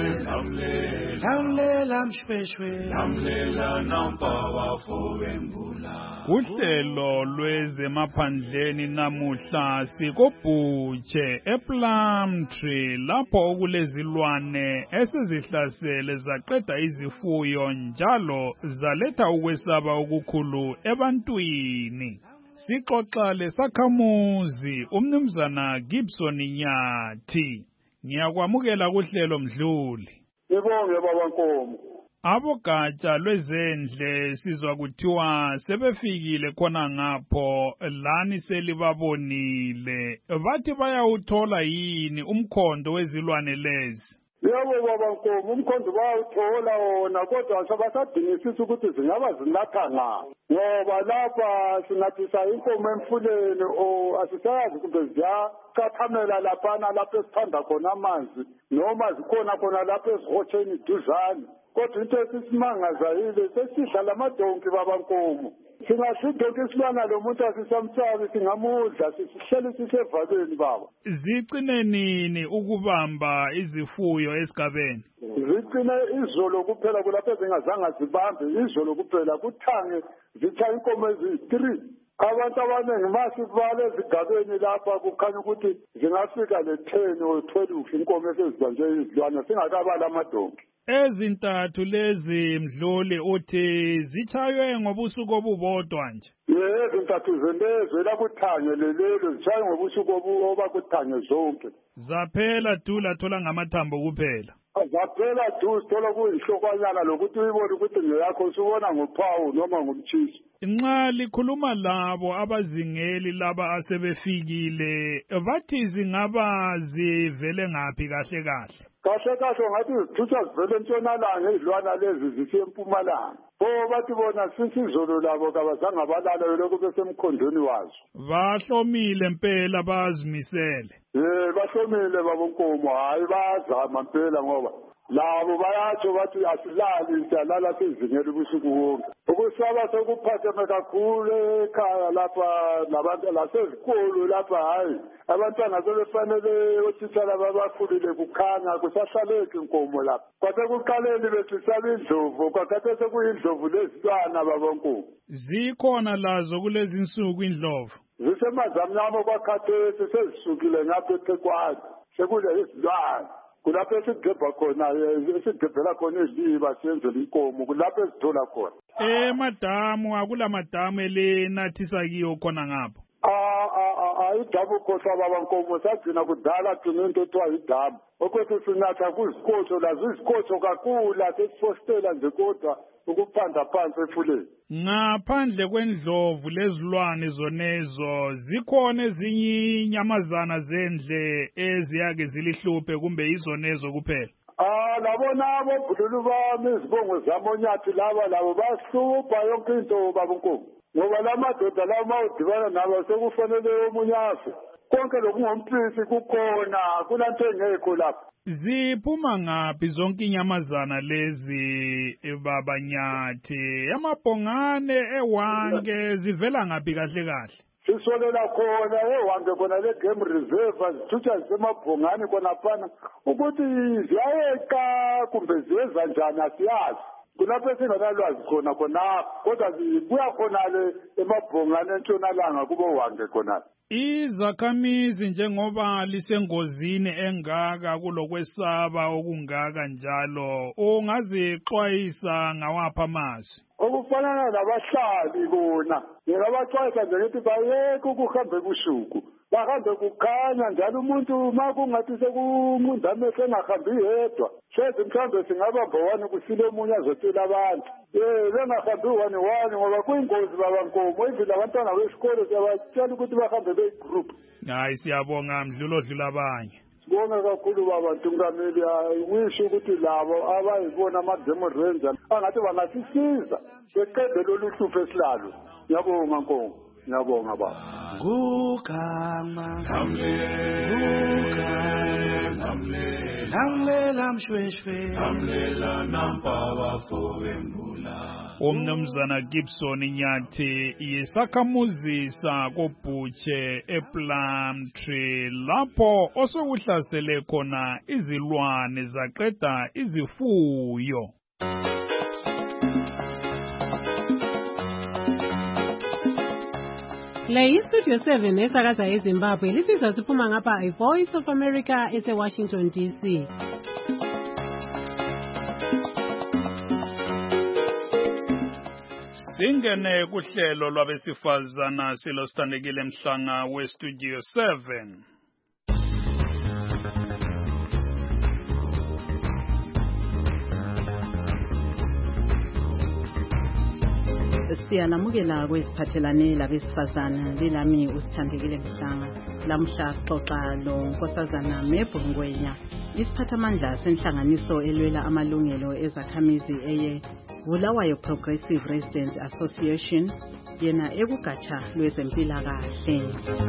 ndwandwe, lamlela mshweshwe, lamlela nampaba fobembula. Uhlelo lwezemaphandleni namuhla sikobhutshe ePlumtree lapho okulezilwane esizihlasele zaqeda izifuyo njalo zaletha ukwesaba okukhulu ebantwini. Sixoxa lesakhamuzi umnumzana Gibson Nyathi. Ngiyakwamukela kuhlelo Mdluli. Ngibonge baba Nkomo. Abogatsha lwezendle sizwa kuthiwa sebefikile khona ngapho lani selibabonile bathi bayawuthola yini umkhondo wezilwane lezi? Yebo baba Nkomo umkhondo bayawuthola wona kodwa sabasadingisisa ukuthi zingaba zinatha ngaphi ngoba lapha sinathisa inkomo emfuleni asisayazi kumbe ziyacathamela laphana lapho esithanda khona amanzi noma zikhona khona lapho ezihotsheni duzane. Kodwa into esisimangazayile sesidla lamadonki baba Nkomo. Singasidonki isilwana lo muntu asisamsabi singamudla sihleli sisevalweni baba. Zicine nini ukubamba izifuyo esigabeni? Zicine izolo kuphela kulapho zingazange zibambe izolo kuphela kuthange zitha inkomo ezi-3. Abantu abaningi masibale ezigabeni lapha kukhanya ukuthi zingafika le-10 or 12 inkomo esezibanjwe izilwane singakabala amadonki. Ezintathu lezi Mdluli uthi zitshaywe ngobusuku obubodwa nje. Ezintathu zelezwe lakuthange lelelo zitshaywe ngobusuku obakuthange zonke. Zaphela dula thola ngamathambo kuphela. Zaphela du sithola kuyinhlokanyana lokuthi uyibone ukuthi ngeyakho usubona ngophawu noma ngomtshisi. Nxa likhuluma labo abazingeli laba asebefikile bathi zingaba zivele ngaphi kahle kahle? Kahle kahle ngathi zithutha zivele entshonalanga izilwana lezi zisiya empumalanga. Bathi bona sisizolo labo kabazange balala lokho besemkhondweni wazo. Bahlomile impela bazimisele. Bahlomile baba Nkomo hayi bazama impela ngoba labo bayatsho bathi asilali siyalala sizingela ubusuku wonke. Ukusaba sokuphatheme kakhulu ekhaya lapha labantu lasezikolo lapha hayi abantwana sebefanele othishala babakhulile kukhanya kusahlaleki inkomo lapha. Kwase kuqaleni besisaba indlovu kwakathe sekuyindlovu lezilwana baba Nkomo. Zikhona lazo kulezi insuku indlovu. Zisemazamnyama kwakhathesi sezisukile ngapha eThekwani sekule izilwane. Kulapho esigebha khona esigebhela khona iziliba siyenzela inkomo kulapho esithola khona. Madamu akulamadamu elinathisa kiyo khona ngapho. Idamu khohlwa baba Nkomo sagcina kudala thina into ethiwa yidamu. Okwethu sinatha kuzikotho lazo izikotho kakhulu sesifostela nje kodwa ukuphanda phansi efuleni. Ngaphandle kwendlovu lezilwane zonezo zikhona ezinye inyamazana zendle eziyake zilihluphe kumbe izonezo kuphela? Labona abobhululu bami izibongo zamonyathi labo bahlupha yonke into baba Nkomo. Ngoba lamadoda lawo mawudibana nabo sekufanele omunye afe. Konke lokungomphisi kukhona kulanto engekho lapha. Ziphuma ngaphi zonke inyamazana lezi baba Nyathi? Amabhongane ewange zivela ngaphi kahle kahle? Sisolela khona ewange khona le game reserve zithutha zisemabhongane khona phana ukuthi ziyayeqa kumbe ziyenza njani asiyazi. Kulapho singanalwazi khona kodwa zibuya khona le emabhongane entshonalanga kube wange khona. Izakhamizi njengoba lisengozini engaka kulokwesaba okungaka njalo ungazixwayisa ngawapha amazwi. Okufanana nabahlali bona ngingabaxwayisa nje ukuthi bayeke ukuhambe kusuku bahambe kukhanya njalo umuntu makungathi sekumuntu amehlo engahambi yedwa hlezi mhlawumbe singabamba wani kusile omunye azotshela abantu bengahambi wani ngoba kuyingozi babankomo endlela abantwana besikole siyabatshela ukuthi bahambe beyigroup. Hayi siyabonga mdlulo odlula abanye. Sibonga kakhulu baba Ntungameli wisho ukuthi labo abayibona ama-demo ranger angathi bangasisiza beqede lolu hlupho esilalo. Ngiyabonga Nkongo, ngiyabonga baba. Gugama Lamlela mshweshwe Lamlela nampawa fowembula. Umnumzana Gibson Nyathi yisakhamuzi sakoBhutshe ePlumtree lapho osokuhlasele khona izilwane zaqeda izifuyo. Le iStudio 7 esakaza eZimbabwe lisizwa siphuma ngapha iVoice of America eseWashington DC. Singene kuhlelo lwabesifazana silostandekile mhlanga weStudio 7. Siyanamukela kweziphathelane labesifazana lelami usithandekile mhlanga. Lamhla sixoxa lo Nkosazana Mepho Ngwenya, isiphathamandla senhlanganiso elwela amalungelo ezakhamizi eye Bulawayo Progressive Residents Association yena ekugatsha lwezempilakahle.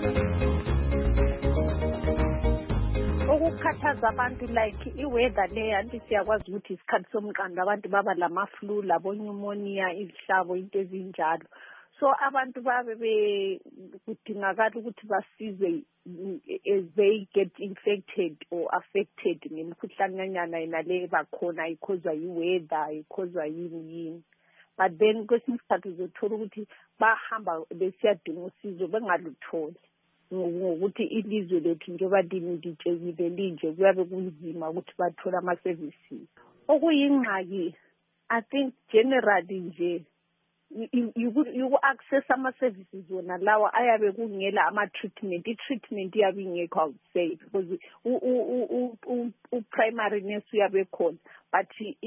Ukukhathaza abantu like iweather le anti siyakwazi ukuthi isikhathi somqando abantu baba lama-flu labo pneumonia izihlabo into ezinjalo. So abantu babe kudingakala ukuthi basizwe as they get infected or affected ngemikhuhlananyana yonale bakhona ikhozwa yiweather ikhozwa yini. But then kwesinye isikhathi uzothola ukuthi bahamba besiyadinga usizo bengalutholi ngokuthi ilizwe lethu njengoba limiditshekile linje kuyabe kunzima ukuthi bathole ama-services. Okuyingxaki I think generally nje you access ama-services wona lawa ayabe kungela ama-treatment. I-treatment iyabe ingekho I would say because u-primary nurse uyabe khona but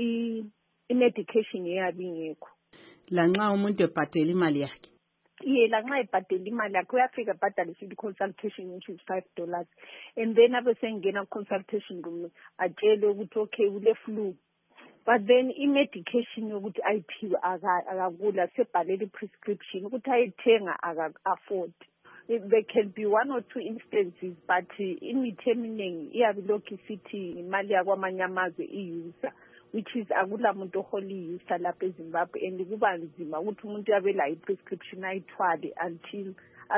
i-medication iyabe ingekho. Lanxa umuntu ebhadela imali yakhe. Lanxa ebhadela imali yakhe uyafika ebhadala isithi consultation which is $5 and then abe sengena consultation room atshele ukuthi okay ule flu. But then i-medication yokuthi ayiphiwe akakula sebhalela i-prescription ukuthi ayithenga aka-afford. There can be one or two instances but imithi eminingi iyabe lokhu isithi imali yakwamanye amazwe i-user which is akula muntu oholi i-user lapha eZimbabwe and kuba nzima ukuthi umuntu yabe la i-prescription ayithwale until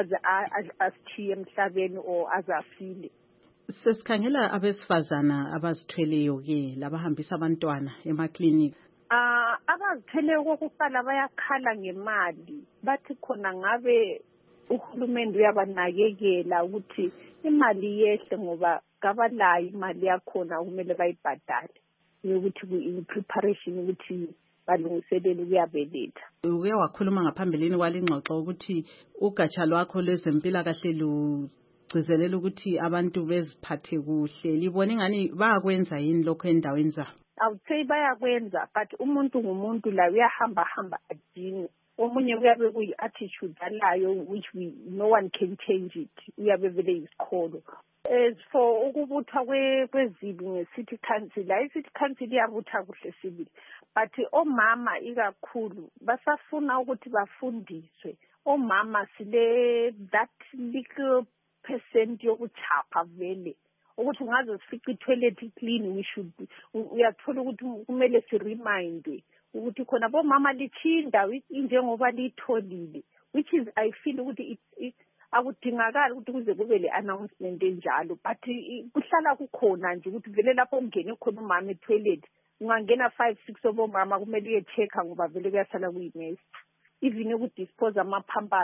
asithiye emhlabeni or azafile. Sesikhangela abesifazana abazithweleyo ke labahambisa abantwana emaklinika. Abazithweleyo kokuqala bayakhala ngemali bathi khona ngabe uhulumende uyabanakekela ukuthi imali yehle ngoba kabalayo imali yakhona kumele bayibhadale ukuthi in preparation ukuthi balungiselele ukuyabeletha. Uke wakhuluma ngaphambilini kwalengxoxo ukuthi ugatsha lwakho lwezempilakahle lugcizelela ukuthi abantu beziphathe kuhle. Libona ngani bayakwenza yini lokho endaweni zabo? I would say bayakwenza but umuntu ngumuntu la uyahamba adinga. Omunye kuyabe kuyi-attitude alayo which no one can change it. Uyabe vele isikholo. As for ukubuthwa kwezibi nge-city council, i-city council iyabutha kuhle sibili. But omama ikakhulu basafuna ukuthi bafundiswe. Omama sile that little percent yokuchapha vele. Ukuthi ungaze sifice i-toilet clean we should be. Uyathola ukuthi kumele si-remindwe ukuthi khona bomama lichinda injengoba litholile which is I feel ukuthi akudingakala ukuthi kuze kube le announcement enjalo but kuhlala kukhona nje ukuthi vele lapho ungene khona umama etoilet ungangena 5-6 obomama kumele uye-check ngoba vele kuyasala kuyinesi even ukudispose ama-pampers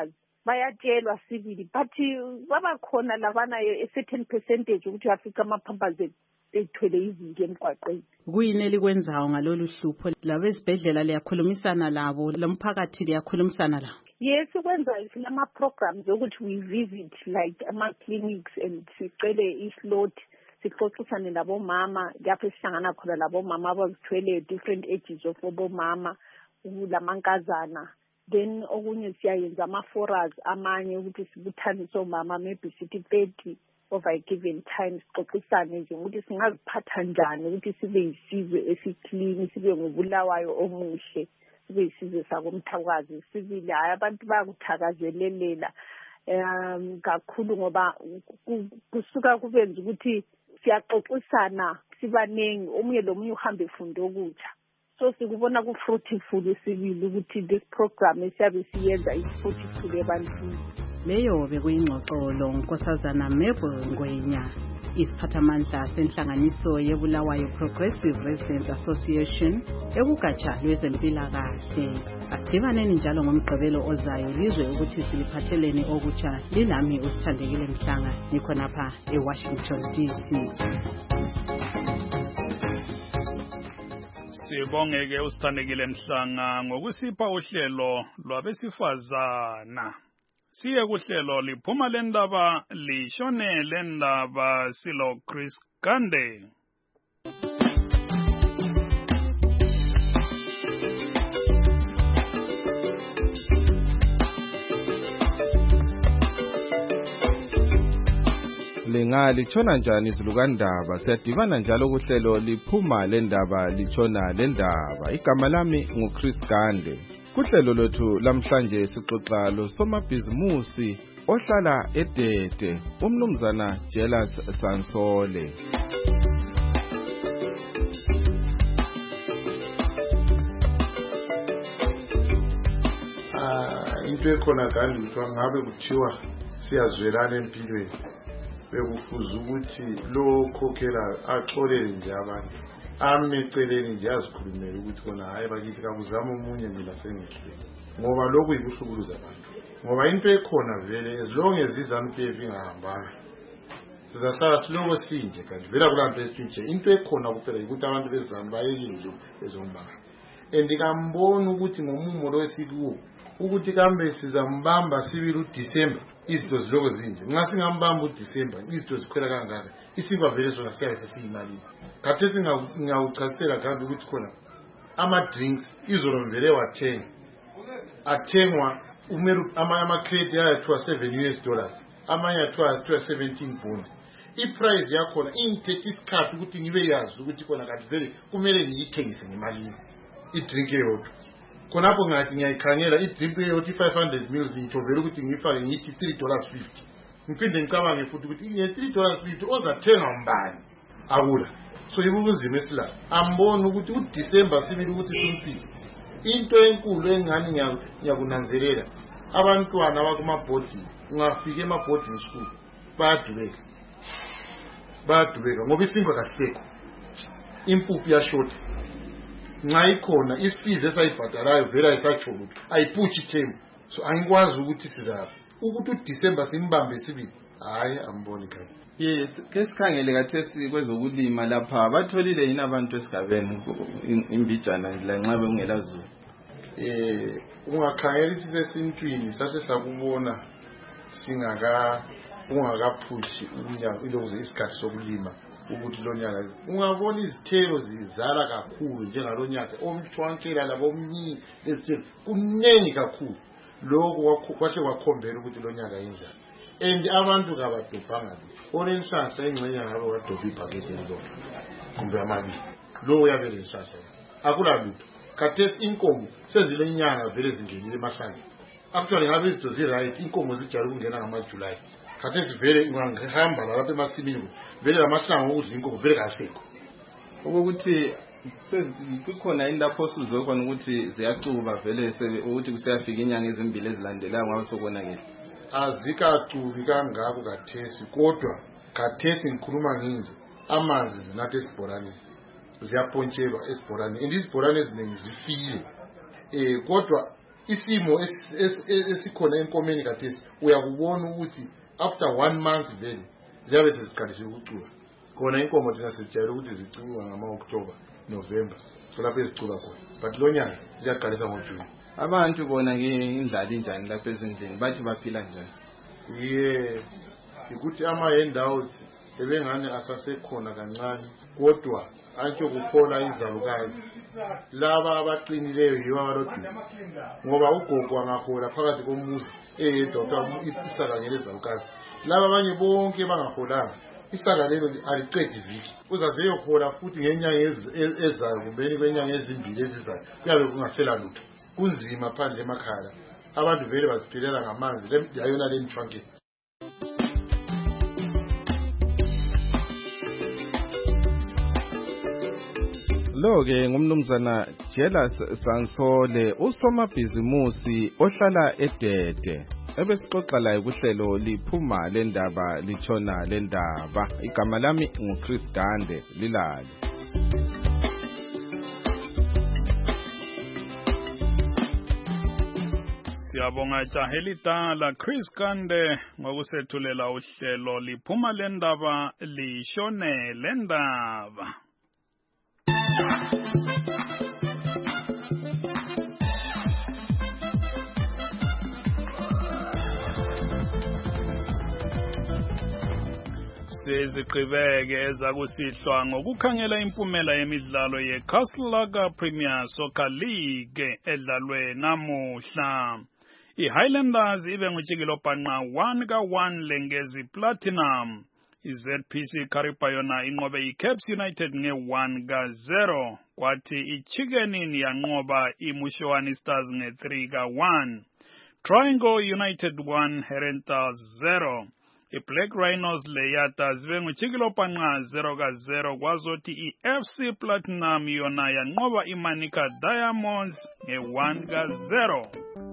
bayatshelwa sibili but babakhona labana a certain percentage ukuthi afika ama-pampers ethwele izinto emgwaqweni. Kuyini elikwenzayo ngalolu hlupho? Labesibhedlela liyakhulumisana labo, lomphakathi liyakhulumisana labo? Yes, ukwenza silama-programs ukuthi we visit like ama-clinics and sicele islot, sixoxisane labomama lapho esihlangana khona labomama abazithwele different ages of obomama, lamankazana. Then okunye siyayenza ama-forums amanye ukuthi sibuthanise omama maybe sithi 30 over a given time, sixoxisane nje ukuthi singaziphatha njani ukuthi sibe yisizwe esiklini, sibe ngobulawayo omuhle, sibe yisizwe sakomthakazi sibili. Hayi, abantu bayakuthakazelelela kakhulu ngoba kusuka kubenza ukuthi siyaxoxisana sibanengi, omunye lomunye uhambe efunde okutsha. So sikubona ku-fruitful sibili ukuthi this program esiyabe siyenza is-fruitful ebantwini. Leyo bekuyingxoxolo Nkosazana Mabel Ngwenya, isiphathamandla senhlanganiso yeBulawayo Progressive Residents Association ekugatsha lwezempilakahle. Asidibaneni njalo ngomgqibelo ozayo lizwe ukuthi siliphatheleni okutsha. Linami uSithandekile Mhlanga, nikhonapha eWashington DC. Sibongeke uSithandekile Mhlanga ngokusipha uhlelo lwabesifazana. Siye kuhlelo liphuma lendaba lishone lendaba silo Chris Gande. Lingalitshona njani izulu kandaba? Siyadibana njalo kuhlelo liphuma lendaba litshona lendaba. Igama lami nguChris Gande. Kuhlelo lwethu lamhlanje sixoxa losomabhizimusi ohlala eDede, umnumzana Jealous Sansole. Into ekhona kandi kuthiwa ngabe kuthiwa siyazwelana empilweni, bekufuza ukuthi lo khokhela axolele nje abantu, ameceleni nje azikhulumele ukuthi kona hayi bakithi kakuzama omunye mina sengihle, ngoba lokhu yikuhlukuluza abantu. Ngoba into ekhona vele as long as iZANU-PF ingahambanga sizahlala siloko sinje kanti vela kulanto esithinje. Into ekhona kuphela ukuthi abantu beZANU bayekile ezombanga, andikamboni ukuthi ngomumo lo esikuwo ukuthi kambe sizambamba sibili uDisemba izinto ziloko zinje. Nxa singambamba uDisemba izinto zikhwela kangaka, isinkwa vele sona siyabe sesiyimali. Khathesi ngawuchasisela kanti ukuthi khona ama-drinks izolo mvele athengwa ama-crate ayathiwa $7, amanye athiwa 17 pound. I-price yakhona ingithethe isikhathi ukuthi ngibe yazi ukuthi khona kanti vele kumele ngiyithengise ngemalini i-drink eyodwa. Khonapho ngathi ngiyayikhangela i-drink eyodwa 500 ml ngitsho vele ukuthi ngiyifake ngithi $3.50. Ngiphinde ngicabange futhi ukuthi $3.50 ozathenga mbani akula. So yibunzima esilapha. Ambona ukuthi uDisemba sibili ukuthi simfike. Into enkulu engani ngiyakunanzelela abantwana abakumabhodi, ungafika ema-boarding school bayadubeka ngoba isinkwa kasisekho, impuphu yashota. Nxa ikhona isifizi esayibhadalayo vele ayisatsholo ukuthi ayiphushi ithembu. So angikwazi ukuthi sizaphi ukuthi uDisemba simbambe sibili, hayi amboni kanti. Yes, ke sikhangele kathesi kwezokulima lapha batholile yini abantu esigabeni imbijana la nxa bengela zulu? Ungakhangela isifo esintwini sasesakubona ungakaphushi unyaka ilokuze isikhathi sokulima ukuthi lo nyaka ungabona izithelo zizala kakhulu njengalonyaka omchwankela labomnyi lesithelo kunengi kakhulu. Lokho kwahle kwakhombela ukuthi lo nyaka injani. And abantu kabadobhanga olenhlanhla engxenye ngalo wadobha ibhakede elilodwa kumbe amabili, lo uyabele inhlanhla akula lutho. Khathesi inkomo sezile inyanga vele zingenile emahlangeni. Actually ngabe izinto zi-right, inkomo zijala ukungena ngamaJulayi. Khathesi vele ungahamba lapha emasimini vele lamahlanga okudla inkomo vele kasekho. Ukuthi kukhona indapho sizokhona ukuthi ziyacuba vele ukuthi kusiyafika inyanga ezimbili ezilandelayo ngabe sokonakele. Azikacubi kangako khathesi, kodwa khathesi ngikhuluma nginje amanzi zinatha esibhoraneni, ziyapontshelwa esibhoraneni, and izibhorane eziningi zifile. Kodwa isimo esikhona enkomeni kathesi uyakubona ukuthi after 1 month vele ziyabe seziqalisile ukucula khona inkomo thina sijayele ukuthi zicula ngama-October November so lapho ezicula khona but lo nyaka ziyaqalisa ngoJune. Abantu bona-ke indlala injani lapho ezindlini bathi baphila njani? Ukuthi ama-handouts ebengane asasekhona kancane kodwa antsho kukhona izalukazi laba abaqinileyo yiwo abalodwa ngoba ugogo angahola phakathi komuzi eyedwa isaka ngele zalukazi laba abanye bonke bangaholanga isaka lelo aliqedi iviki uzazeyohola futhi ngenyanga ezayo kumbeni kwenyanga ezimbili ezizayo kuyabe kungasela lutho kunzima phandle emakhaya abantu vele baziphilela ngamanzi yayona le mthwankeni. Lo-ke ngumnumzana Jealous Sansole usomabhizimusi ohlala eDede ebesixoxa laye kuhlelo liphuma lendaba litshona lendaba. Igama lami nguChris Gande lilale. Siyabonga Jahelitala Chris Gande ngokusethulela uhlelo liphuma lendaba lishone lendaba. Seziqhubeke ezakusihlwa ngokukhangela impumela yemidlalo yeCastle Premier Soccer League edlalwe namuhla. IHighlanders ibe ngujikelo bhanqa 1-1 lengezi Platinum. IZPC Karipa yona inqobe iCaps United nge-1-0 kwathi iChicken yanqoba iMushoani Stars nge-3-1. Triangle United 1 Herentals 0. iBlack Rhinos leYata zibe ngujikelo bhanqa 0-0 kwazothi iFC Platinum yona yanqoba iManica Diamonds nge-1-0.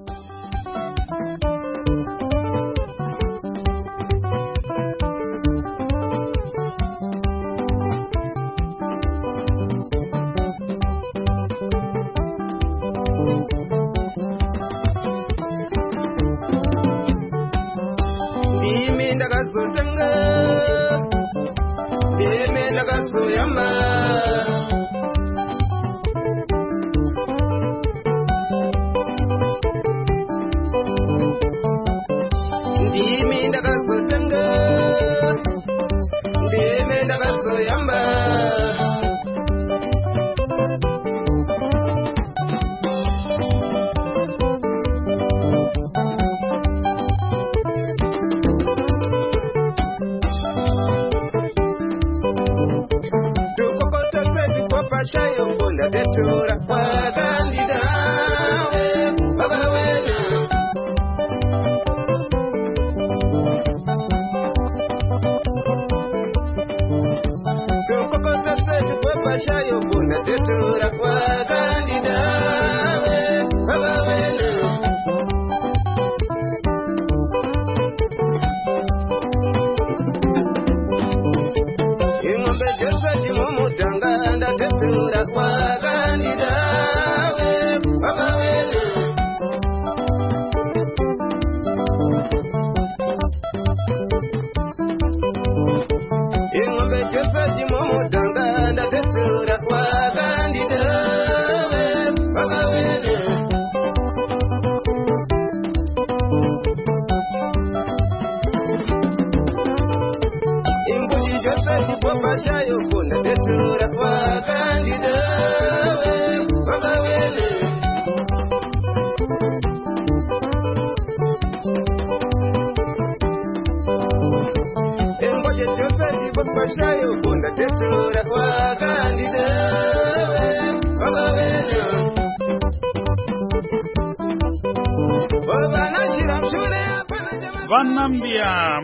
Vanambia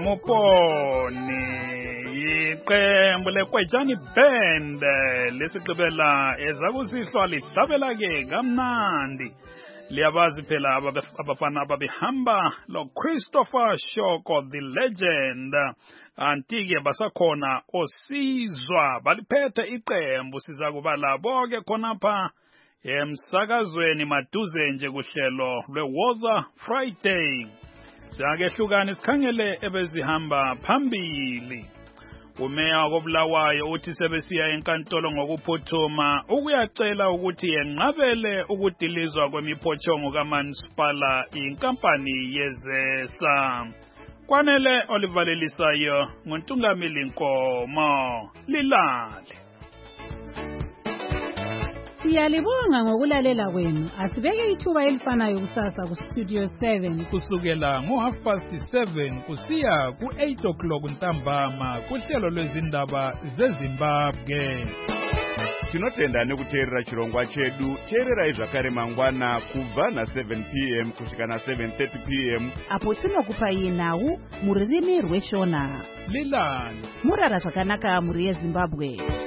Moponi iqembu leKwejani Band lesigqibela ezakusihlwa lihlabela ke kamnandi liyabazi phela abafana ababehamba lo Christopher Shoko the legend antike basakhona osizwa baliphethe iqembu siza kuba labo ke khonapha emsakazweni maduze nje kuhlelo lweWoza Friday. Siyakehlukana sikhangele ebezihamba phambili. Umeya wakoBulawayo uthi sebesiya enkantolo ngokuphuthuma ukuyacela ukuthi yenqabele ukudilizwa kwemiphothongo kaMansipala inkampani yeZESA. Kwanele olivalelisayo nguNtungamili Nkomo. Lilale. Siyalibonga ngokulalela kwenu. Asibeke ithuba elifanayo kusasa kuStudio 7 kusukela ngo7:30 kusiya ku8 ntambama kuhlelo lwezindaba zeZimbabwe. Tinotenda nekuteerera chirongwa chedu. Teererai zvakare mangwana kubva na7 p.m. kusvika na7:30 p.m. apo tinokupai nhau muririmi rweshona. Lilani. Murara zvakanaka muri yeZimbabwe.